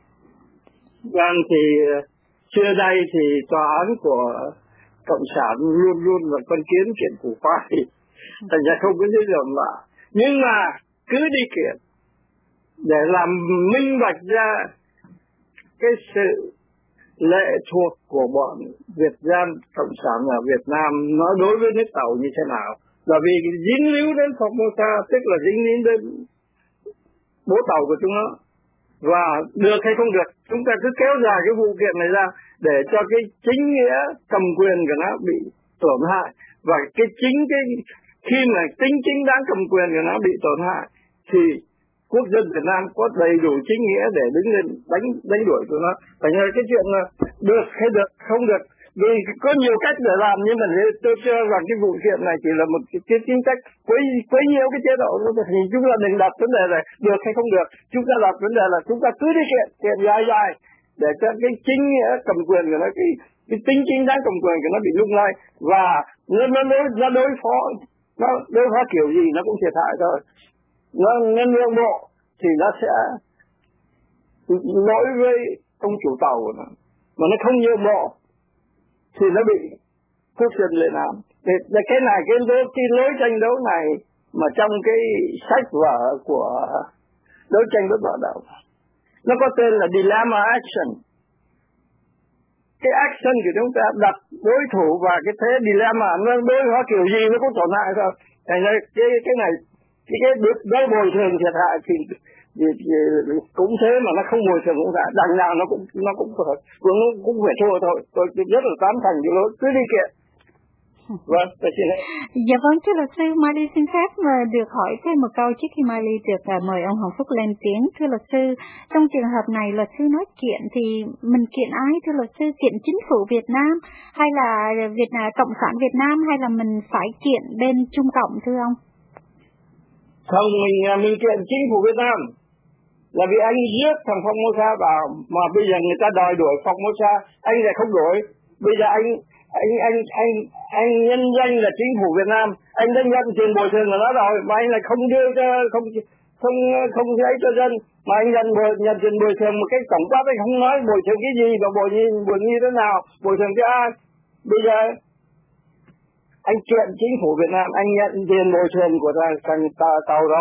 Vâng, thì trước đây thì tòa án của Cộng sản luôn luôn là con kiến kiện củ khoai, thành ra không có gì rộng mà. Nhưng mà cứ đi kiện để làm minh bạch ra cái sự lệ thuộc của bọn Việt Nam Cộng sản ở Việt Nam nó đối với nước Tàu như thế nào. Là vì dính líu đến Formosa, tức là dính líu đến bố Tàu của chúng nó. Và được hay không được, chúng ta cứ kéo dài cái vụ kiện này ra để cho cái chính nghĩa cầm quyền của nó bị tổn hại. Và cái chính cái khi mà tính chính đáng cầm quyền của nó bị tổn hại thì quốc dân Việt Nam có đầy đủ chính nghĩa để đứng lên đánh đánh đuổi tụi nó. Phải nhớ cái chuyện là được hay được không được, vì có nhiều cách để làm, nhưng mà tôi cho rằng cái vụ kiện này chỉ là một cái, cái chính sách quấy quấy nhiêu cái chế độ. Thì chúng ta đừng đặt vấn đề này được hay không được, chúng ta đặt vấn đề là chúng ta cứ đi kiện kiện dài dài để cho cái chính nghĩa cầm quyền của nó, cái cái tính chính đáng cầm quyền của nó bị lung lay, và nó nó đối nó đối phó nó đối phó kiểu gì nó cũng thiệt hại thôi. Nó nhân nhượng bộ thì nó sẽ lỗi với ông chủ tàu của nó, mà nó không nhượng bộ thì nó bị quốc dân lên án. Để, để cái này cái lối cái lối tranh đấu này mà trong cái sách vở của đấu tranh bất bạo động nó có tên là dilemma action. Cái action của chúng ta đặt đối thủ và cái thế dilemma nó đối hóa kiểu gì nó cũng tổn hại thôi. Thành ra cái cái này cái cái đối bồi thường thiệt hại thì, thì, thì cũng thế, mà nó không bồi thường cũng phải đằng nào nó cũng nó cũng phải cũng cũng phải thua thôi. Tôi rất là tán thành cái lối cứ đi kiện. Vâng, tôi xin lỗi. Dạ vâng, thưa luật sư, Mai Ly xin phép mà được hỏi thêm một câu trước khi Mai Ly được uh, mời ông Hồng Phúc lên tiếng. Thưa luật sư, trong trường hợp này luật sư nói kiện thì mình kiện ai? Thưa luật sư, kiện chính phủ Việt Nam hay là Việt Nam Cộng sản Việt Nam, hay là mình phải kiện bên Trung Cộng, thưa ông? Không, mình mình kiện chính phủ Việt Nam. Là vì anh giết thằng Formosa vào, mà bây giờ người ta đòi đuổi Formosa, anh lại không đuổi. Bây giờ anh anh anh anh anh nhân danh là chính phủ Việt Nam, anh đã nhận tiền bồi thường của nó rồi, mà anh lại không đưa cho không không không lấy cho dân, mà anh nhận bồi nhận tiền bồi thường một cách tổng quát, anh không nói bồi thường cái gì và bồi như bồi như thế nào, bồi thường cho ai. Bây giờ anh kiện chính phủ Việt Nam, anh nhận tiền bồi thường của thằng thằng tàu rồi,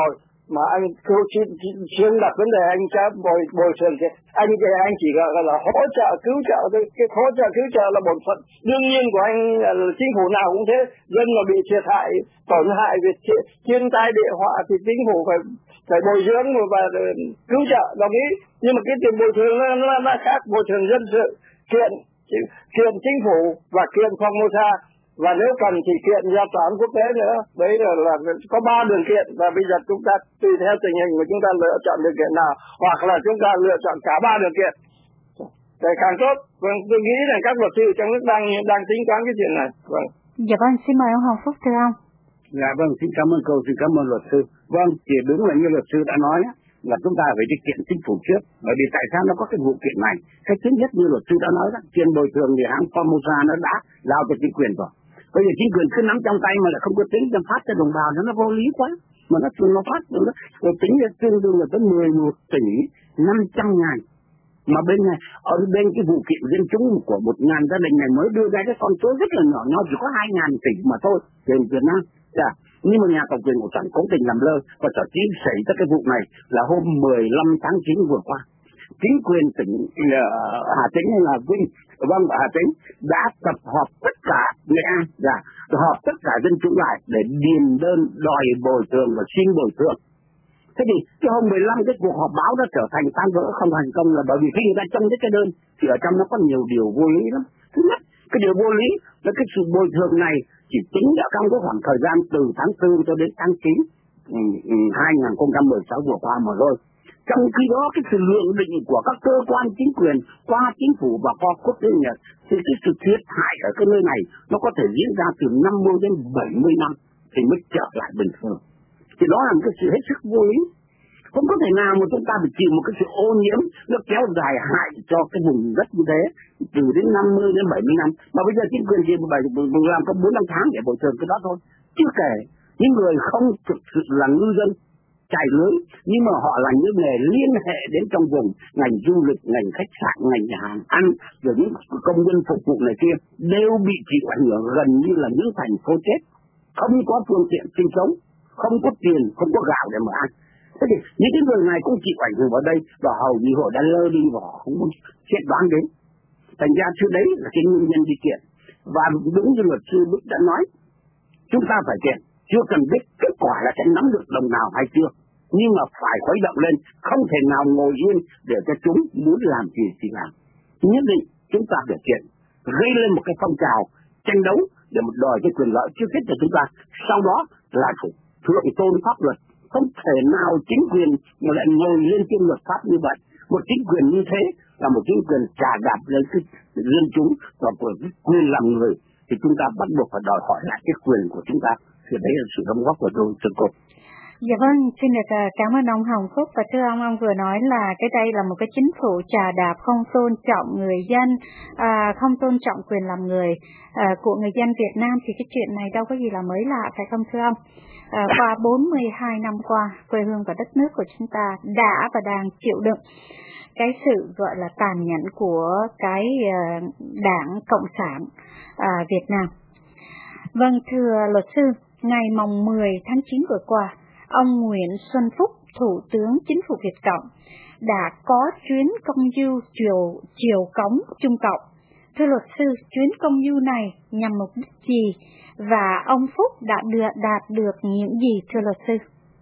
mà anh cô chuyên đặt vấn đề anh sẽ bồi bồi thường thì anh thì anh chỉ gọi là hỗ trợ cứu trợ thôi. Cái hỗ trợ cứu trợ là bổn phận đương nhiên của anh, chính phủ nào cũng thế. Dân mà bị thiệt hại tổn hại về thiên tai địa họa thì chính phủ phải phải bồi dưỡng và cứu trợ, đồng ý. Nhưng mà cái tiền bồi thường nó nó, nó khác. Bồi thường dân sự kiện kiện chính phủ và kiện Formosa, và nếu cần thì kiện ra tòa án quốc tế nữa. Đấy là, là có ba đường kiện, và bây giờ chúng ta tùy theo tình hình mà chúng ta lựa chọn đường kiện nào, hoặc là chúng ta lựa chọn cả ba đường kiện để càng tốt. Vâng, tôi nghĩ là các luật sư trong nước đang đang tính toán cái chuyện này. Vâng. Dạ vâng, xin mời ông Hồng Phúc thưa ông. Dạ vâng, xin cảm ơn cô, xin cảm ơn luật sư. Vâng, thì đúng là như luật sư đã nói là chúng ta phải đi kiện chính phủ trước, bởi vì tại sao nó có cái vụ kiện này? Cái thứ nhất như luật sư đã nói đó, tiền bồi thường thì hãng Formosa nó đã giao cho chính quyền rồi. Bây giờ chính quyền cứ nắm trong tay mà lại không có tính cho phát cho đồng bào, nó vô lý quá. Mà nó nó phát rồi đó, rồi tính là tương đương là tới mười một tỷ năm trăm ngàn. Mà bên này, ở bên cái vụ kiện dân chúng của một ngàn gia đình này mới đưa ra cái con số rất là nhỏ, nó chỉ có hai ngàn tỷ mà thôi, tiền Việt Nam. Dạ. Nhưng mà nhà cầm quyền của Trump cố tình làm lơ, và thậm chí xảy ra cái vụ này là hôm mười lăm tháng chín vừa qua. Chính quyền tỉnh uh, Hà Tĩnh hay là Vinh, vâng, Hà Tĩnh đã tập hợp tất cả Nghệ An, dạ, họp tất cả dân chúng lại để điền đơn đòi bồi thường và xin bồi thường. Thế thì cái hôm mười lăm cái cuộc họp báo đã trở thành tan vỡ không thành công là bởi vì khi người ta trông thấy cái đơn thì ở trong nó có nhiều điều vô lý lắm. Thứ nhất, cái điều vô lý là cái sự bồi thường này chỉ tính đã trong cái khoảng thời gian từ tháng tư cho đến tháng chín hai nghìn không trăm mười sáu vừa qua mà thôi. Trong khi đó cái sự lượng định của các cơ quan chính quyền qua chính phủ và qua quốc tế Nhật thì cái sự thiệt hại ở cái nơi này nó có thể diễn ra từ năm mươi đến bảy mươi năm thì mới trở lại bình thường. Thì đó là một cái sự hết sức vô lý. Không có thể nào mà chúng ta phải chịu một cái sự ô nhiễm nó kéo dài hại cho cái vùng đất như thế từ đến năm mươi đến bảy mươi năm. Mà bây giờ chính quyền gì mà làm có bốn năm tháng để bồi thường cái đó thôi. Chưa kể những người không thực sự là ngư dân chạy lưới, nhưng mà họ là những nghề liên hệ đến trong vùng, ngành du lịch, ngành khách sạn, ngành nhà hàng ăn, rồi những công nhân phục vụ này kia đều bị chịu ảnh hưởng gần như là những thành phố chết, không có phương tiện sinh sống, không có tiền, không có gạo để mà ăn. Thế thì những cái người này cũng chịu ảnh hưởng ở đây, và hầu như họ đã lơ đi và họ không có xét đoán đến. Thành ra trước đấy là cái nguyên nhân đi kiện. Và đúng như luật sư Bích đã nói, chúng ta phải kiện, chưa cần biết kết quả là sẽ nắm được đồng nào hay chưa, nhưng mà phải khuấy động lên, không thể nào ngồi yên để cho chúng muốn làm gì thì làm. Nhất định chúng ta phải kiện, gây lên một cái phong trào tranh đấu để một đòi cái quyền lợi trước hết cho chúng ta, sau đó là phải thượng tôn pháp luật. Không thể nào chính quyền mà lại ngồi lên trên luật pháp như vậy. Một chính quyền như thế là một chính quyền trà đạp lên cái dân chúng và của cái quyền làm người, thì chúng ta bắt buộc phải đòi hỏi lại cái quyền của chúng ta. Thì đấy là sự đóng góp của tôi, thưa cô. Dạ vâng, xin được cảm ơn ông Hồng Phúc. Và thưa ông, ông vừa nói là cái đây là một cái chính phủ trà đạp, không tôn trọng người dân, à, không tôn trọng quyền làm người à, của người dân Việt Nam, thì cái chuyện này đâu có gì là mới lạ, phải không thưa ông? À, qua bốn mươi hai năm qua, quê hương và đất nước của chúng ta đã và đang chịu đựng cái sự gọi là tàn nhẫn của cái uh, đảng Cộng sản uh, Việt Nam. Vâng, thưa luật sư, ngày mồng mười tháng chín vừa qua, ông Nguyễn Xuân Phúc, Thủ tướng Chính phủ Việt Cộng, đã có chuyến công du chiều, chiều cống Trung Cộng. Thưa luật sư, chuyến công du này nhằm mục đích gì và ông Phúc đã đưa, đạt được những gì, thưa luật sư?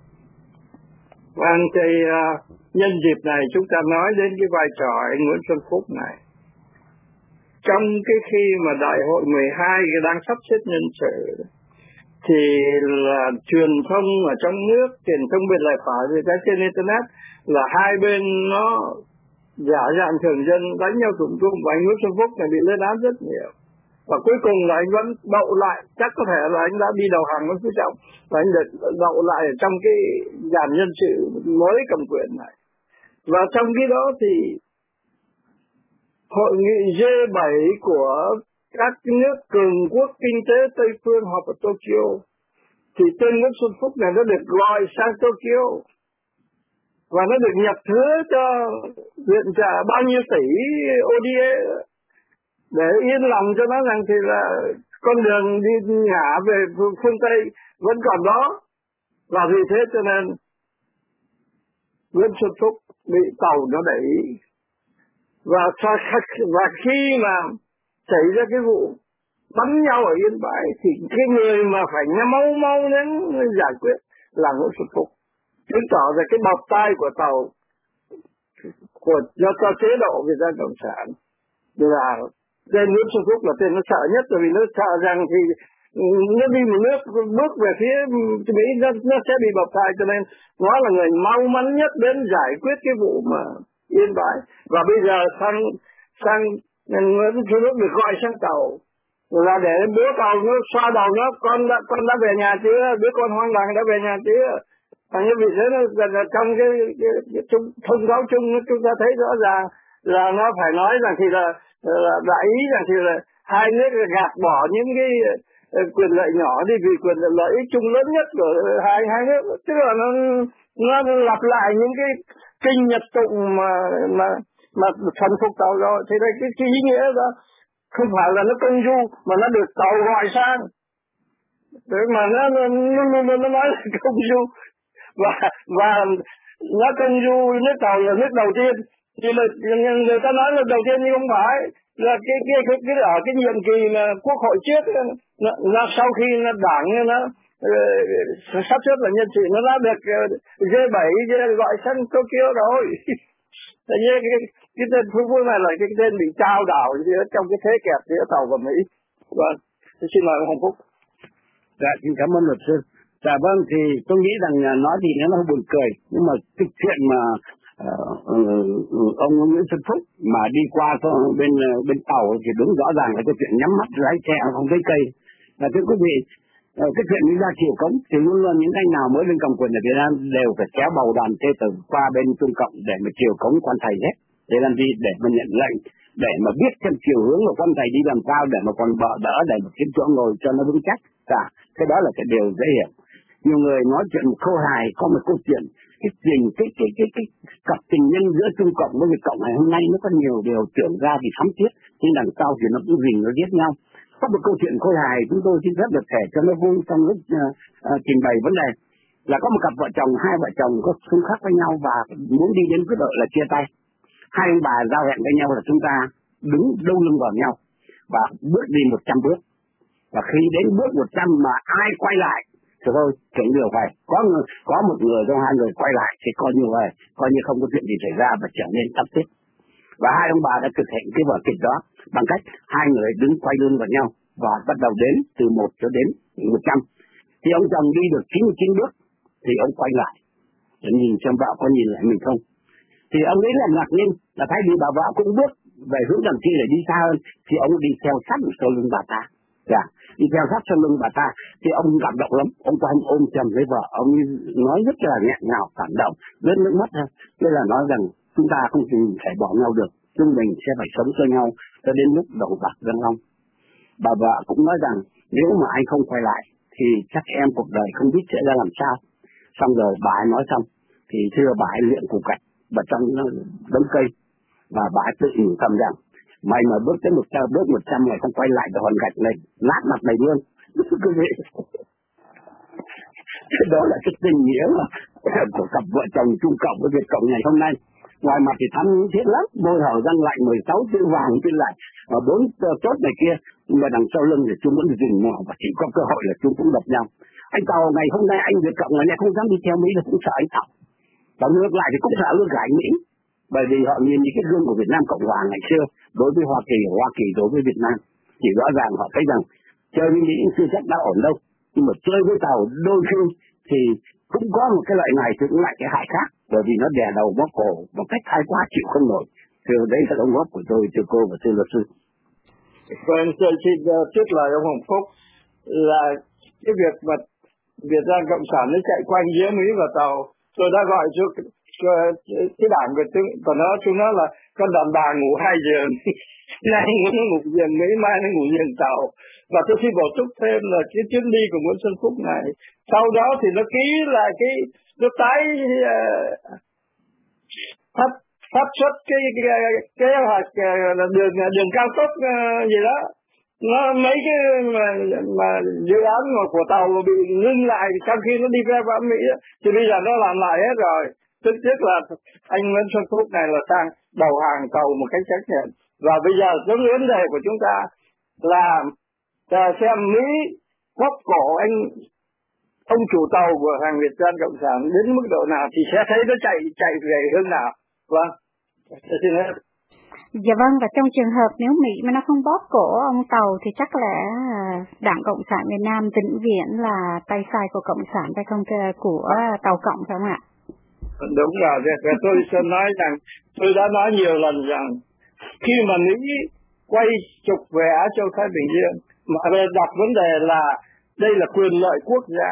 Vâng, thì uh, nhân dịp này chúng ta nói đến cái vai trò anh Nguyễn Xuân Phúc này. Trong cái khi mà đại hội mười hai đang sắp xếp nhân sự, thì là truyền thông ở trong nước, truyền thông bên lại phải về cái trên internet là hai bên nó giả dạng thường dân đánh nhau tủm tủm, và anh Nguyễn Xuân Phúc này bị lên án rất nhiều. Và cuối cùng là anh vẫn đậu lại, chắc có thể là anh đã đi đầu hàng với Phú Trọng, và anh đậu lại ở trong cái dàn nhân sự mới cầm quyền này. Và trong cái đó thì hội nghị G bảy của các nước cường quốc kinh tế Tây phương họp ở Tokyo, thì tên Nguyễn Xuân Phúc này nó được gọi sang Tokyo và nó được nhập hứa cho viện trợ bao nhiêu tỷ ô đê a để yên lòng cho nó rằng thì là con đường đi ngả về phương Tây vẫn còn đó. Và vì thế cho nên Nguyễn Xuân Phúc bị tàu nó đẩy, và và khi mà xảy ra cái vụ bắn nhau ở Yên Bái thì cái người mà phải mau mau đến giải quyết là Nguyễn Xuân Phúc, chứng tỏ ra cái bọc tay của tàu của do cho chế độ Việt Nam Cộng sản là tên Nguyễn Xuân Phúc là tên nó sợ nhất, bởi vì nó sợ rằng thì nó đi một nước bước về phía Mỹ nó, nó sẽ bị bọc tay, cho nên nó là người mau mắn nhất đến giải quyết cái vụ mà Yên Bái. Và bây giờ sang sang Nguyễn Xuân Phúc được gọi sang tàu là để bố tàu nó xoa đầu nó, con đã con đã về nhà chưa, đứa con hoang đàng đã về nhà chưa. Và như vì thế nó trong cái, cái, cái thông cáo chung chúng ta thấy rõ ràng là nó phải nói rằng thì là, là đại ý rằng thì là hai nước gạt bỏ những cái quyền lợi nhỏ đi vì quyền lợi ích chung lớn nhất của hai hai nước, tức là nó nó lặp lại những cái kinh nhật tụng mà mà mà thần phục tàu rồi. Thì đây cái, cái ý nghĩa đó không phải là nó công du mà nó được tàu gọi sang, để mà nó nó nó, nó, nó nói là công du, và và nó công du nước tàu là nước đầu tiên. Thì là người ta nói là đầu tiên nhưng không phải, là cái cái cái, cái ở cái nhiệm kỳ mà quốc hội trước nó, nó sau khi nó đảng nó uh, sắp xếp là nhân sự nó đã được uh, G bảy gọi sang Tokyo rồi. Tại vì cái cái tên Phú Quốc này là cái tên bị trao đảo trong cái thế kẹp giữa tàu và Mỹ. Vâng, xin mời ông Hồng Phúc. Dạ, xin cảm ơn luật sư. Dạ vâng, thì tôi nghĩ rằng nói thì nó buồn cười, nhưng mà cái chuyện mà uh, ông Nguyễn Xuân Phúc mà đi qua bên bên tàu thì đúng rõ ràng là cái chuyện nhắm mắt lái xe không thấy cây. Và thưa quý vị, uh, cái chuyện đi ra chiều cống thì luôn luôn những anh nào mới lên cầm quyền ở Việt Nam đều phải kéo bầu đoàn thê tử qua bên Trung Cộng để mà chiều cống quan thầy hết. Để làm gì? Để mà nhận lệnh, để mà biết xem chiều hướng của quan thầy đi làm sao, để mà còn bợ đỡ, để mà kiếm chỗ ngồi cho nó vững chắc. Cả cái đó là cái điều dễ hiểu. Nhiều người nói chuyện một câu hài, có một câu chuyện cái tình cái cái cái cái cặp tình nhân giữa Trung Cộng với Việt Cộng ngày hôm nay nó có nhiều điều tưởng ra thì thắm thiết, nhưng đằng sau thì nó cũng rình nó giết nhau. Có một câu chuyện khôi hài chúng tôi xin phép được kể cho nó vui trong lúc uh, uh, trình bày vấn đề, là có một cặp vợ chồng, hai vợ chồng có xung khắc với nhau và muốn đi đến quyết định là chia tay. Hai ông bà giao hẹn với nhau là chúng ta đứng đâu lưng vào nhau và bước đi một trăm bước, và khi đến bước một trăm mà ai quay lại thì thôi chuyện điều vậy, có người, có một người trong hai người quay lại thì coi như vậy, coi như không có chuyện gì xảy ra và trở nên tấp tiếp. Và hai ông bà đã thực hiện cái vở kịch đó bằng cách hai người đứng quay lưng vào nhau và bắt đầu đếm từ một cho đến một trăm. Thì ông chồng đi được chín mươi chín bước thì ông quay lại để nhìn xem vợ có nhìn lại mình không. Thì ông ấy là ngạc nhiên là thay vì bà vợ cũng bước về hướng đằng kia để đi xa hơn, thì ông đi theo sát sau lưng bà ta. Dạ, đi theo sát sau lưng bà ta thì ông cảm động lắm, ông qua ông ôm chầm lấy vợ, ông nói rất là nghẹn ngào cảm động, rất nước mắt ha. Thế là nói rằng chúng ta không thể bỏ nhau được, chúng mình sẽ phải sống cho nhau cho đến lúc đầu bạc răng long. Bà vợ cũng nói rằng nếu mà anh không quay lại thì chắc em cuộc đời không biết sẽ ra làm sao. Xong rồi bà ấy nói xong thì thưa bà ấy luyện củ cải và trong đống cây, và bà ấy tự nhủ thầm rằng mày mà bước tới một trăm, bước một trăm ngày không quay lại thì hòn gạch này lát mặt mày luôn. Quý vị, đó là cái tình nghĩa mà của cặp vợ chồng Trung Cộng với Việt Cộng ngày hôm nay. Ngoài mặt thì thắm thiết lắm, môi hở răng lại mười sáu chữ vàng chữ lại và bốn chốt này kia, nhưng mà đằng sau lưng thì chúng vẫn rình mò và chỉ có cơ hội là chúng cũng đập nhau. Anh Tàu ngày hôm nay anh Việt Cộng ngày nay không dám đi theo Mỹ là cũng sợ anh Tàu. Và ngược lại thì cũng sợ luôn cả anh Mỹ, bởi vì họ nhìn những cái gương của Việt Nam Cộng Hòa ngày xưa đối với Hoa Kỳ, Hoa Kỳ đối với Việt Nam, chỉ rõ ràng họ thấy rằng chơi với Mỹ chưa chắc đã ổn đâu, nhưng mà chơi với Tàu đôi khi thì cũng có một cái loại này thì cũng lại cái hại khác, bởi vì nó đè đầu bóp cổ một cách thái quá chịu không nổi. Thì đấy là đóng góp của tôi, thưa cô và thưa luật sư. Vâng, tôi xin trước lời ông Hồng Phúc là cái việc mà Việt Nam Cộng sản nó chạy quanh giữa Mỹ và Tàu, tôi đã gọi cho cái đảng Việt của nó, chúng nó là con đàn bà ngủ hai giường, nay nó ngủ giường Mỹ, mai nó ngủ giường Tàu. Và tôi xin bổ túc thêm là cái chuyến đi của Nguyễn Xuân Phúc này, sau đó thì nó ký là cái nó tái uh, phát phát xuất cái kế hoạch là đường đường cao tốc uh, gì đó, nó mấy cái mà, mà dự án mà của Tàu bị ngưng lại trong khi nó đi ra Mỹ, thì bây giờ nó làm lại hết rồi. tức trước là anh Nguyễn Xuân Phúc này là sang đầu hàng cầu một cách xác nhận. Và bây giờ cái vấn đề của chúng ta là xem Mỹ bóp cổ anh ông chủ tàu của hàng Việt Nam Cộng sản đến mức độ nào thì sẽ thấy nó chạy chạy về hướng nào. Vâng, xin hết. Dạ vâng, và trong trường hợp nếu Mỹ mà nó không bóp cổ ông Tàu thì chắc lẽ Đảng Cộng sản Việt Nam vĩnh viễn là tay sai của Cộng sản phải không, của Tàu Cộng phải không ạ? Đúng rồi, tôi sẽ nói rằng tôi đã nói nhiều lần rằng khi mà Mỹ quay trục về Á Châu Thái Bình Dương mà đặt vấn đề là đây là quyền lợi quốc gia.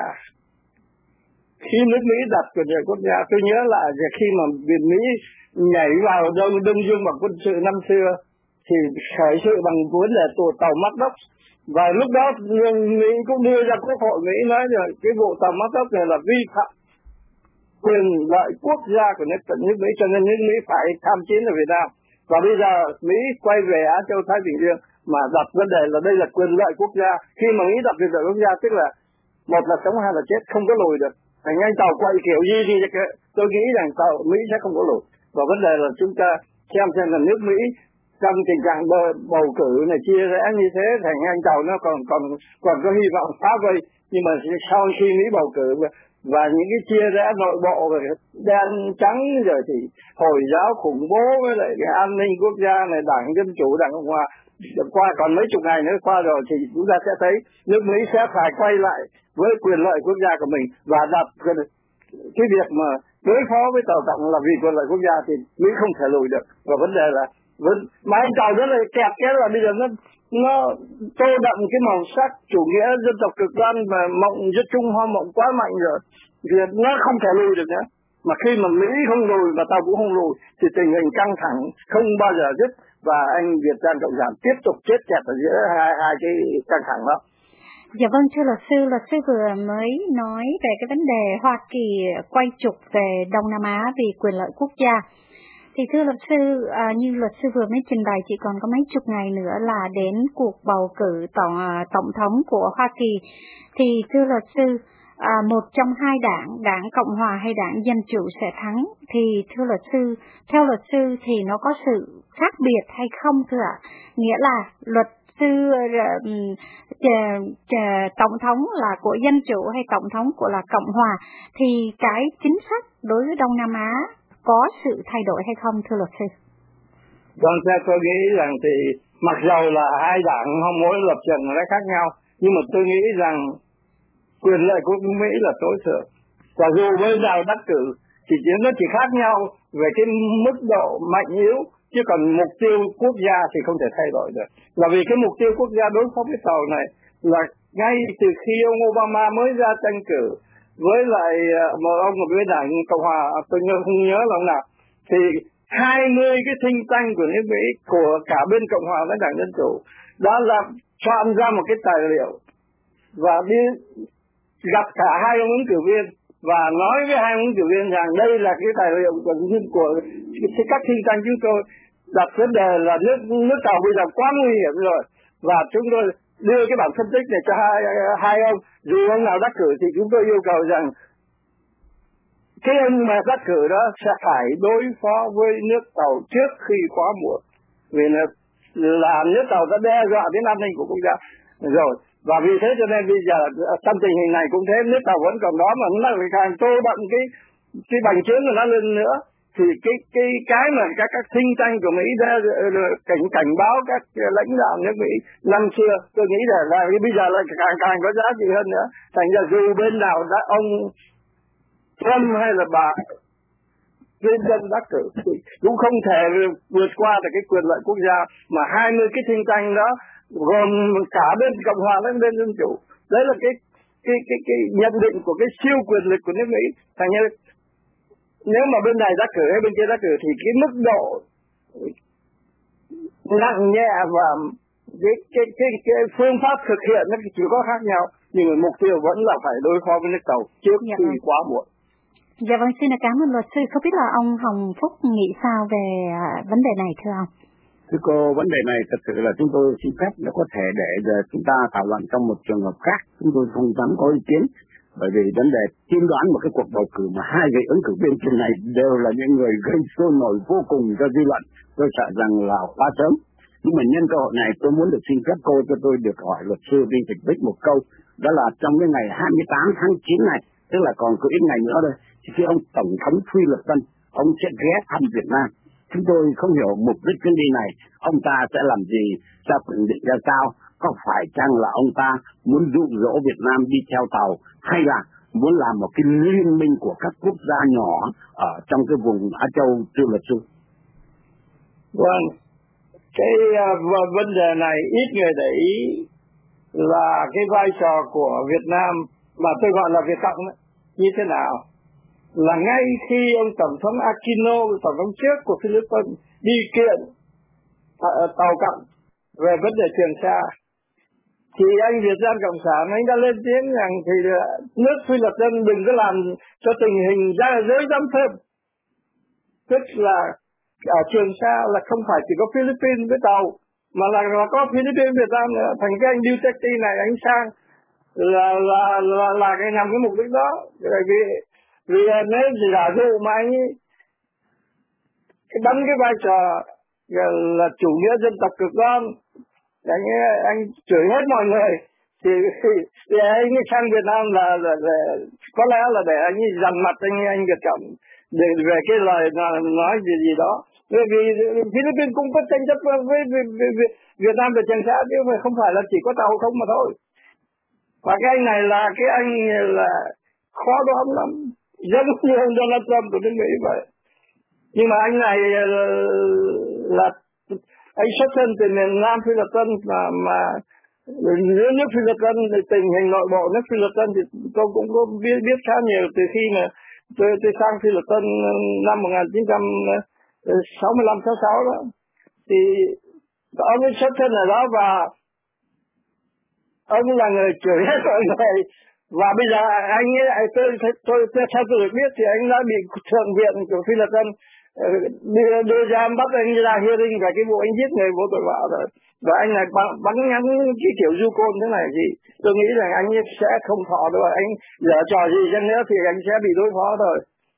Khi nước Mỹ đặt quyền lợi quốc gia, tôi nhớ là khi mà Việt Mỹ nhảy vào Đông Đông Dương bằng quân sự năm xưa thì khởi sự bằng vấn đề tù tàu McDougall, và lúc đó Mỹ cũng đưa ra Quốc hội Mỹ nói rồi cái vụ tàu McDougall này là vi phạm quyền lợi quốc gia của nước, nước Mỹ, cho nên nước Mỹ phải tham chiến ở Việt Nam. Và bây giờ Mỹ quay về Á Châu Thái Bình Dương mà đặt vấn đề là đây là quyền lợi quốc gia. Khi mà Mỹ đặt quyền lợi quốc gia tức là một là sống hai là chết, không có lùi được. Thành ngay tàu quay kiểu gì thì tôi nghĩ rằng tàu Mỹ sẽ không có lùi. Và vấn đề là chúng ta xem xem là nước Mỹ trong tình trạng bầu, bầu cử này chia rẽ như thế, thành ngay tàu nó còn còn còn có hy vọng phá vây. Nhưng mà sau khi Mỹ bầu cử và những cái chia rẽ nội bộ rồi đen trắng rồi thì Hồi giáo khủng bố với lại cái an ninh quốc gia này, Đảng Dân Chủ, Đảng Cộng Hòa qua còn mấy chục ngày nữa qua rồi thì chúng ta sẽ thấy nước Mỹ sẽ phải quay lại với quyền lợi quốc gia của mình và đặt cái việc mà đối phó với Tàu Cộng là vì quyền lợi quốc gia thì Mỹ không thể lùi được. Và vấn đề là mà anh Tàu rất là kẹt cái là bây giờ nó nó tô đậm cái màu sắc chủ nghĩa dân tộc cực đoan và mộng dân Trung Hoa mộng quá mạnh rồi, vì nó không thể lùi được nữa. Mà khi mà Mỹ không lùi và Tàu cũng không lùi thì tình hình căng thẳng không bao giờ dứt, và anh Việt Nam Cộng sản tiếp tục chết kẹt ở giữa hai hai cái căng thẳng đó. Dạ vâng, thưa luật sư, luật sư vừa mới nói về cái vấn đề Hoa Kỳ quay trục về Đông Nam Á vì quyền lợi quốc gia. Thì thưa luật sư, à, như luật sư vừa mới trình bày, chỉ còn có mấy chục ngày nữa là đến cuộc bầu cử tổng, à, tổng thống của Hoa Kỳ. Thì thưa luật sư, à, một trong hai đảng, đảng Cộng Hòa hay đảng Dân Chủ sẽ thắng. Thì thưa luật sư, theo luật sư thì nó có sự khác biệt hay không thưa ạ? Nghĩa là luật sư uh, tổng thống là của Dân Chủ hay tổng thống của là Cộng Hòa, thì cái chính sách đối với Đông Nam Á có sự thay đổi hay không thưa luật sư? Vâng, theo tôi nghĩ rằng thì mặc dầu là hai đảng không mỗi lập trường nó khác nhau, nhưng mà tôi nghĩ rằng quyền lợi của Mỹ là tối thượng. Và dù bên nào đắc cử thì nó chỉ khác nhau về cái mức độ mạnh yếu, chứ còn mục tiêu quốc gia thì không thể thay đổi được. Là vì cái mục tiêu quốc gia đối phó với tàu này là ngay từ khi ông Obama mới ra tranh cử với lại một ông ở bên đảng Cộng Hòa, tôi nhớ không nhớ là ông nào, thì hai mươi cái think tank của nước Mỹ, của cả bên Cộng Hòa với đảng Dân Chủ đã làm soạn ra một cái tài liệu và đi gặp cả hai ông ứng cử viên và nói với hai ứng cử viên rằng đây là cái tài liệu của, của các think tank chúng tôi đặt vấn đề là nước nước tàu bây giờ quá nguy hiểm rồi, và chúng tôi đưa cái bản phân tích này cho hai hai ông. Dù ông nào đắc cử thì chúng tôi yêu cầu rằng cái ông mà đắc cử đó sẽ phải đối phó với nước tàu trước khi quá muộn, vì là, là nước tàu đã đe dọa đến an ninh của quốc gia rồi. Và vì thế cho nên bây giờ trong tình hình này cũng thế, nước tàu vẫn còn đó mà nó càng tô đậm cái cái bằng chứng của nó lên nữa, thì cái cái cái mà các các think tank của Mỹ đã cảnh cảnh báo các lãnh đạo nước Mỹ năm xưa, tôi nghĩ là, là bây giờ là càng càng có giá trị hơn nữa. Thành ra dù bên nào đã ông Trump hay là bà nhân dân đắc cử thì cũng không thể vượt qua được cái quyền lợi quốc gia mà hai mươi cái think tank đó gồm cả bên Cộng Hòa lẫn bên Dân Chủ. Đấy là cái cái cái cái nhận định của cái siêu quyền lực của nước Mỹ. Thành như nếu mà bên này đắc cử hay bên kia đắc cử thì cái mức độ nặng nhẹ và cái cái cái, cái phương pháp thực hiện nó chỉ có khác nhau, nhưng mà mục tiêu vẫn là phải đối phó với nước tàu trước dạ khi quá muộn. Dạ vâng, xin cảm ơn luật sư. Không biết là ông Hồng Phúc nghĩ sao về vấn đề này thưa ông? Thưa cô, vấn đề này thật sự là chúng tôi xin phép nó có thể để giờ chúng ta thảo luận trong một trường hợp khác, chúng tôi không dám có ý kiến. Bởi vì vấn đề tiên đoán một cái cuộc bầu cử mà hai vị ứng cử viên trên này đều là những người gây sôi nổi vô cùng cho dư luận, tôi sợ rằng là quá sớm. Nhưng mà nhân cơ hội này tôi muốn được xin phép cô cho tôi được hỏi luật sư Đinh Thạch Bích một câu. Đó là trong cái ngày hai mươi tám tháng chín này, tức là còn có ít ngày nữa thôi, thì khi ông Tổng thống Phi Luật Tân, ông sẽ ghé thăm Việt Nam. Chúng tôi không hiểu mục đích chuyến đi này, ông ta sẽ làm gì, sẽ quyết định ra sao, có phải chăng là ông ta muốn dụ dỗ Việt Nam đi theo tàu, hay là muốn làm một cái liên minh của các quốc gia nhỏ ở trong cái vùng Á Châu, thưa luật sư? Vâng, cái uh, vấn đề này ít người để ý là cái vai trò của Việt Nam, mà tôi gọi là Việt Cộng ấy, như thế nào. Là ngay khi ông Tổng thống Aquino, Tổng thống trước của Philippines, đi kiện tàu Cộng về vấn đề Trường Sa, thì anh Việt Nam Cộng sản anh đã lên tiếng rằng thì nước Phi Luật Tân đừng có làm cho tình hình ra dối rắm thêm. Tức là ở Trường Sa là không phải chỉ có Philippines với tàu, mà là, là có Philippines Việt Nam nữa. Thành cái anh Duterte này anh sang là là là, là cái nhằm cái mục đích đó. Vì vì nếu giả dụ mà anh cái đóng cái vai trò là chủ nghĩa dân tộc cực đoan, anh anh chửi hết mọi người, thì, thì anh sang Việt Nam là, là, là có lẽ là để anh dằn mặt anh anh Việt Cộng để về cái lời nói gì gì đó. Bởi vì Philippines cũng có tranh chấp với, với, với, với Việt Nam về Trường Sa, chứ không phải là chỉ có tàu không mà thôi. Và cái anh này là cái anh là khó đoán lắm, giống như ông Donald Trump của nước Mỹ vậy. Nhưng mà anh này là, là anh xuất thân từ miền Nam Phi Luật Tân, mà mà giữa nước Phi Luật Tân, tình hình nội bộ nước Phi Luật Tân thì tôi cũng có biết biết khá nhiều từ khi mà tôi tôi sang Phi Luật Tân năm một nghìn chín trăm sáu mươi lăm sáu mươi sáu đó. Thì ông ấy xuất thân ở đó và ông là người chửi hết mọi người. Và bây giờ anh ấy, tôi, tôi, tôi, tôi theo tôi được biết thì anh đã bị thượng viện của Phi Luật Tân đưa, đưa ra bắt anh ra hearing về cái vụ anh giết người vô tội vạ rồi. Và anh này bắn, bắn nhắn cái kiểu du côn thế này thì tôi nghĩ rằng anh ấy sẽ không thọ đâu. Anh dở trò gì chăng nữa thì anh sẽ bị đối phó thôi.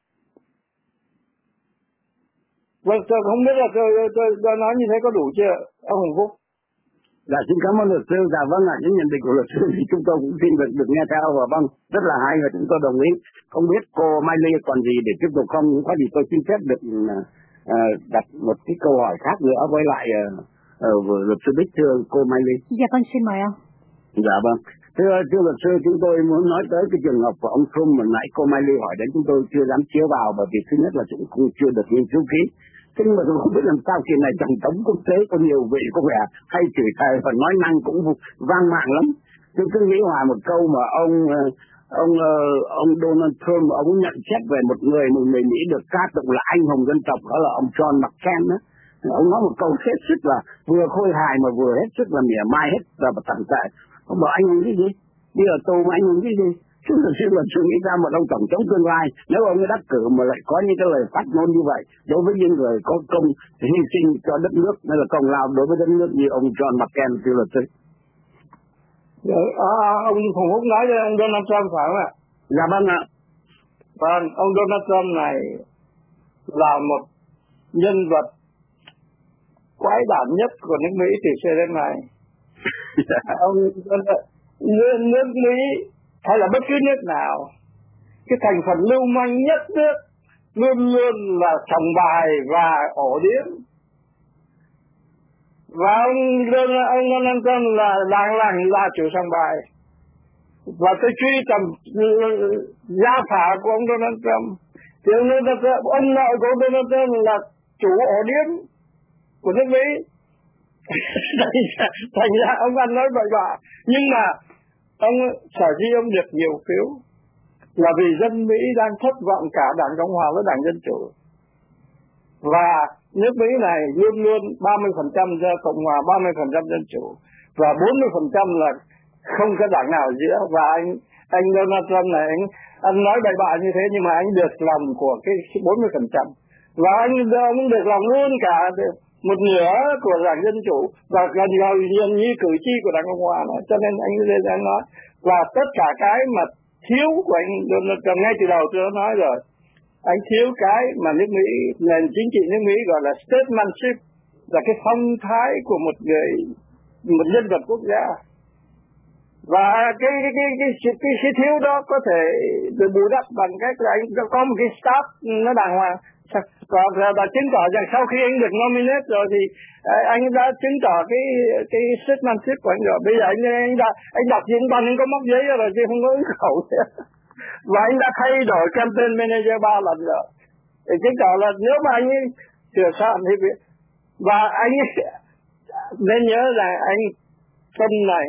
Vâng, tôi không biết là tôi, tôi, tôi, tôi nói như thế có đủ chưa, ông Hùng Phúc? Dạ, xin cảm ơn luật sư. Dạ vâng ạ, những nhận định của luật sư thì chúng tôi cũng xin được, được nghe theo, và vâng, rất là hay và chúng tôi đồng ý. Không biết cô Mai Ly còn gì để tiếp tục không? Có gì tôi xin phép được uh, đặt một cái câu hỏi khác nữa với lại uh, uh, luật sư Bích, thưa cô Mai Ly. Dạ vâng, xin mời ông. Dạ vâng, thưa, thưa luật sư, chúng tôi muốn nói tới cái trường hợp của ông Trump mà nãy cô Mai Ly hỏi đến, chúng tôi chưa dám chiếu vào bởi vì thứ nhất là chúng cũng chưa được nghiên cứu kỹ. Thế nhưng mà tôi không biết làm sao kỳ này tổng thống quốc tế có nhiều vị có vẻ hay chửi thề và nói năng cũng vang mạng lắm. Tôi cứ nghĩ hoài một câu mà ông ông ông Donald Trump ông nhận xét về một người một người Mỹ được ca tụng là anh hùng dân tộc, đó là ông John McCain đó. Ông nói một câu hết sức là vừa khôi hài mà vừa hết sức là mỉa mai hết và tận tệ. Ông bảo anh hùng cái gì? Đi ở tù mà anh hùng cái gì? Chứ là sự luật sư nghĩ ra một ông tổng thống tương lai, nếu ông ấy đắc cử mà lại có những cái lời phát ngôn như vậy đối với những người có công hy sinh cho đất nước, nên là công lao đối với đất nước như ông John McCain, thưa luật sư. À, ông Hùng Húc nói với ông Donald Trump phải không ạ? Dạ vâng ạ. Vâng, ông Donald Trump này là một nhân vật quái đản nhất của nước Mỹ từ xưa đến nay. Ông nước, nước Mỹ hay là bất cứ nước nào, cái thành phần lưu manh nhất nước luôn luôn là sòng bài và ổ điếm. Và ông ông Donald Trump là đang là là chủ sòng bài. Và tôi truy tầm gia phả của ông Donald Trump, thì ông Donald Trump, ông nội của ông Donald Trump là chủ ổ điếm của nước Mỹ. Thành ra ông ăn nói bậy bạ, nhưng mà ông sở dĩ ông được nhiều phiếu là vì dân Mỹ đang thất vọng cả Đảng Cộng hòa với Đảng Dân chủ, và nước Mỹ này luôn luôn ba mươi phần trăm do Cộng hòa, ba mươi phần trăm Dân chủ, và bốn mươi phần trăm là không có đảng nào giữa. Và anh anh Donald Trump này anh, anh nói bậy bạ như thế, nhưng mà anh được lòng của cái bốn mươi phần trăm, và anh ông được lòng luôn cả một nửa của Đảng Dân chủ và gần gần như cử tri của Đảng Cộng hòa này. Cho nên anh lên anh nói, và tất cả cái mà thiếu của anh Donald Trump. Ngay từ đầu tôi đã nói rồi, anh thiếu cái mà nước Mỹ, nền chính trị nước Mỹ gọi là statesmanship, là cái phong thái của một người, một nhân vật quốc gia. Và cái cái cái cái cái, cái, cái thiếu đó có thể được bù đắp bằng cách là anh có một cái staff nó đàng hoàng. Còn và chứng tỏ rằng sau khi anh được nominate rồi thì anh đã chứng tỏ cái cái statesmanship của anh rồi. Bây giờ anh anh đã anh đọc diễn văn, anh có móc giấy rồi chứ không có ứng khẩu nữa. Và anh đã thay đổi campaign manager ba lần rồi. Thì chứng tỏ là nếu mà anh sửa soạn thì và anh nên nhớ rằng anh Tâm này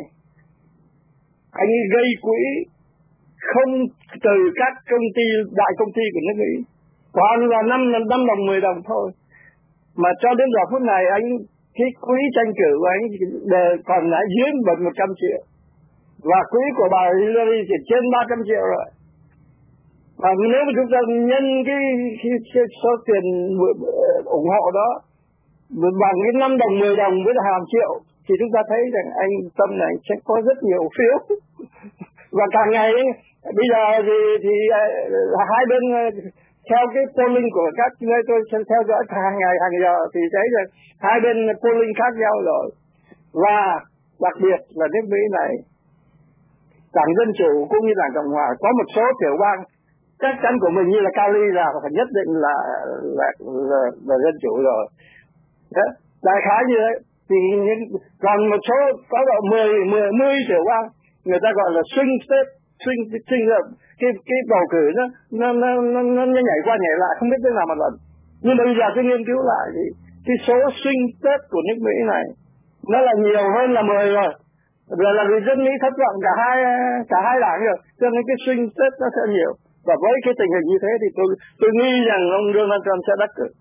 anh gây quỹ không từ các công ty, đại công ty của nước Mỹ, còn là năm năm đồng mười đồng thôi, mà cho đến giờ phút này anh cái quỹ tranh cử của anh đều còn lại dưới một trăm triệu, và quỹ của bà Hillary thì trên ba trăm triệu rồi. Và nếu mà chúng ta nhân cái, cái, cái số tiền ủng hộ đó bằng cái năm đồng mười đồng với hàng triệu thì chúng ta thấy rằng anh Tâm này sẽ có rất nhiều phiếu. Và càng ngày ấy, bây giờ thì, thì uh, hai bên uh, theo cái polling của các nơi tôi theo dõi hàng ngày hàng giờ thì thấy rằng hai bên polling khác nhau rồi. Và đặc biệt là nước Mỹ này, đảng Dân Chủ cũng như đảng Cộng Hòa có một số tiểu bang chắc chắn của mình như là Cali là phải nhất định là là, là, là Dân Chủ rồi. Đó, đại khái như thế. Thì còn một số có độ mười, mười, mười tiểu bang người ta gọi là swing state, swing swing là cái cái bầu cử nó nó nó nó, nó nhảy qua nhảy lại không biết thế nào một lần. Nhưng mà bây giờ tôi nghiên cứu lại thì cái số swing state của nước Mỹ này nó là nhiều hơn là mười rồi. Rồi là người dân Mỹ thất vọng cả hai cả hai đảng rồi, cho nên cái swing state nó sẽ nhiều. Và với cái tình hình như thế thì tôi tôi nghĩ rằng ông Donald Trump sẽ đắc cử.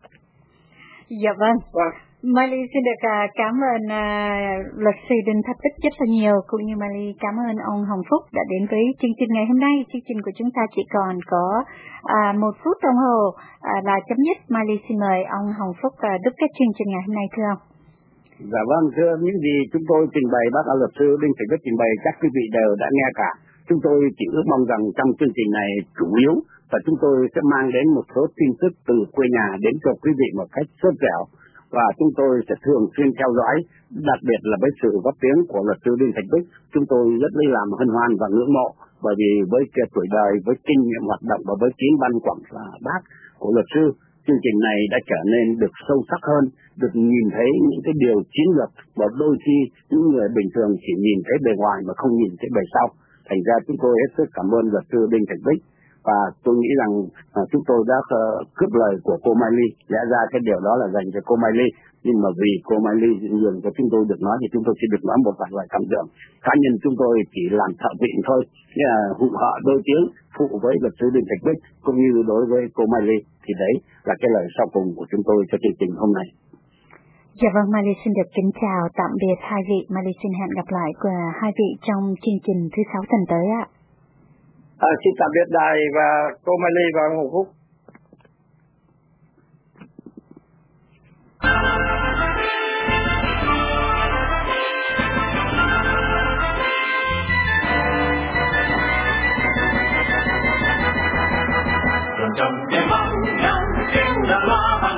Dạ vâng. Vâng. Miley xin được uh, cảm ơn uh, luật sư Đinh Thạch Bích rất là nhiều, cũng như Miley cảm ơn ông Hồng Phúc đã đến với chương trình ngày hôm nay. Chương trình của chúng ta chỉ còn có uh, một phút đồng hồ uh, là chấm dứt. Miley xin mời ông Hồng Phúc uh, đúc kết chương trình ngày hôm nay thưa ông. Dạ vâng, thưa những gì chúng tôi trình bày, bác luật sư Đinh Thạch Bích trình bày các quý vị đều đã nghe cả. Chúng tôi chỉ ước mong rằng trong chương trình này chủ yếu và chúng tôi sẽ mang đến một số tin tức từ quê nhà đến cho quý vị một cách sốt dẻo, và chúng tôi sẽ thường xuyên theo dõi, đặc biệt là với sự góp tiếng của luật sư Đinh Thạch Bích. Chúng tôi rất lấy làm hân hoan và ngưỡng mộ, bởi vì với tuổi đời, với kinh nghiệm hoạt động và với kiến văn quảng bác của luật sư, chương trình này đã trở nên được sâu sắc hơn, được nhìn thấy những cái điều chiến lược, và đôi khi những người bình thường chỉ nhìn thấy bề ngoài mà không nhìn thấy bề sau. Thành ra chúng tôi hết sức cảm ơn luật sư Đinh Thạch Bích, và tôi nghĩ rằng à, chúng tôi đã uh, cướp lời của cô Miley. Lẽ ra cái điều đó là dành cho cô Miley, nhưng mà vì cô Miley nhường cho chúng tôi được nói thì chúng tôi chỉ được nói một vài lời cảm tưởng. Cá nhân chúng tôi chỉ làm thợ vịn thôi, nghĩa là hụ họ đôi tiếng phụ với luật sư Đinh Thạch Bích cũng như đối với cô Miley. Thì đấy là cái lời sau cùng của chúng tôi cho chương trình hôm nay. Dạ vâng, Miley xin được kính chào tạm biệt hai vị. Miley xin hẹn gặp lại của hai vị trong chương trình thứ sáu tuần tới ạ. À, xin tạm biệt đài và cô Miley và ông Hồng Phúc.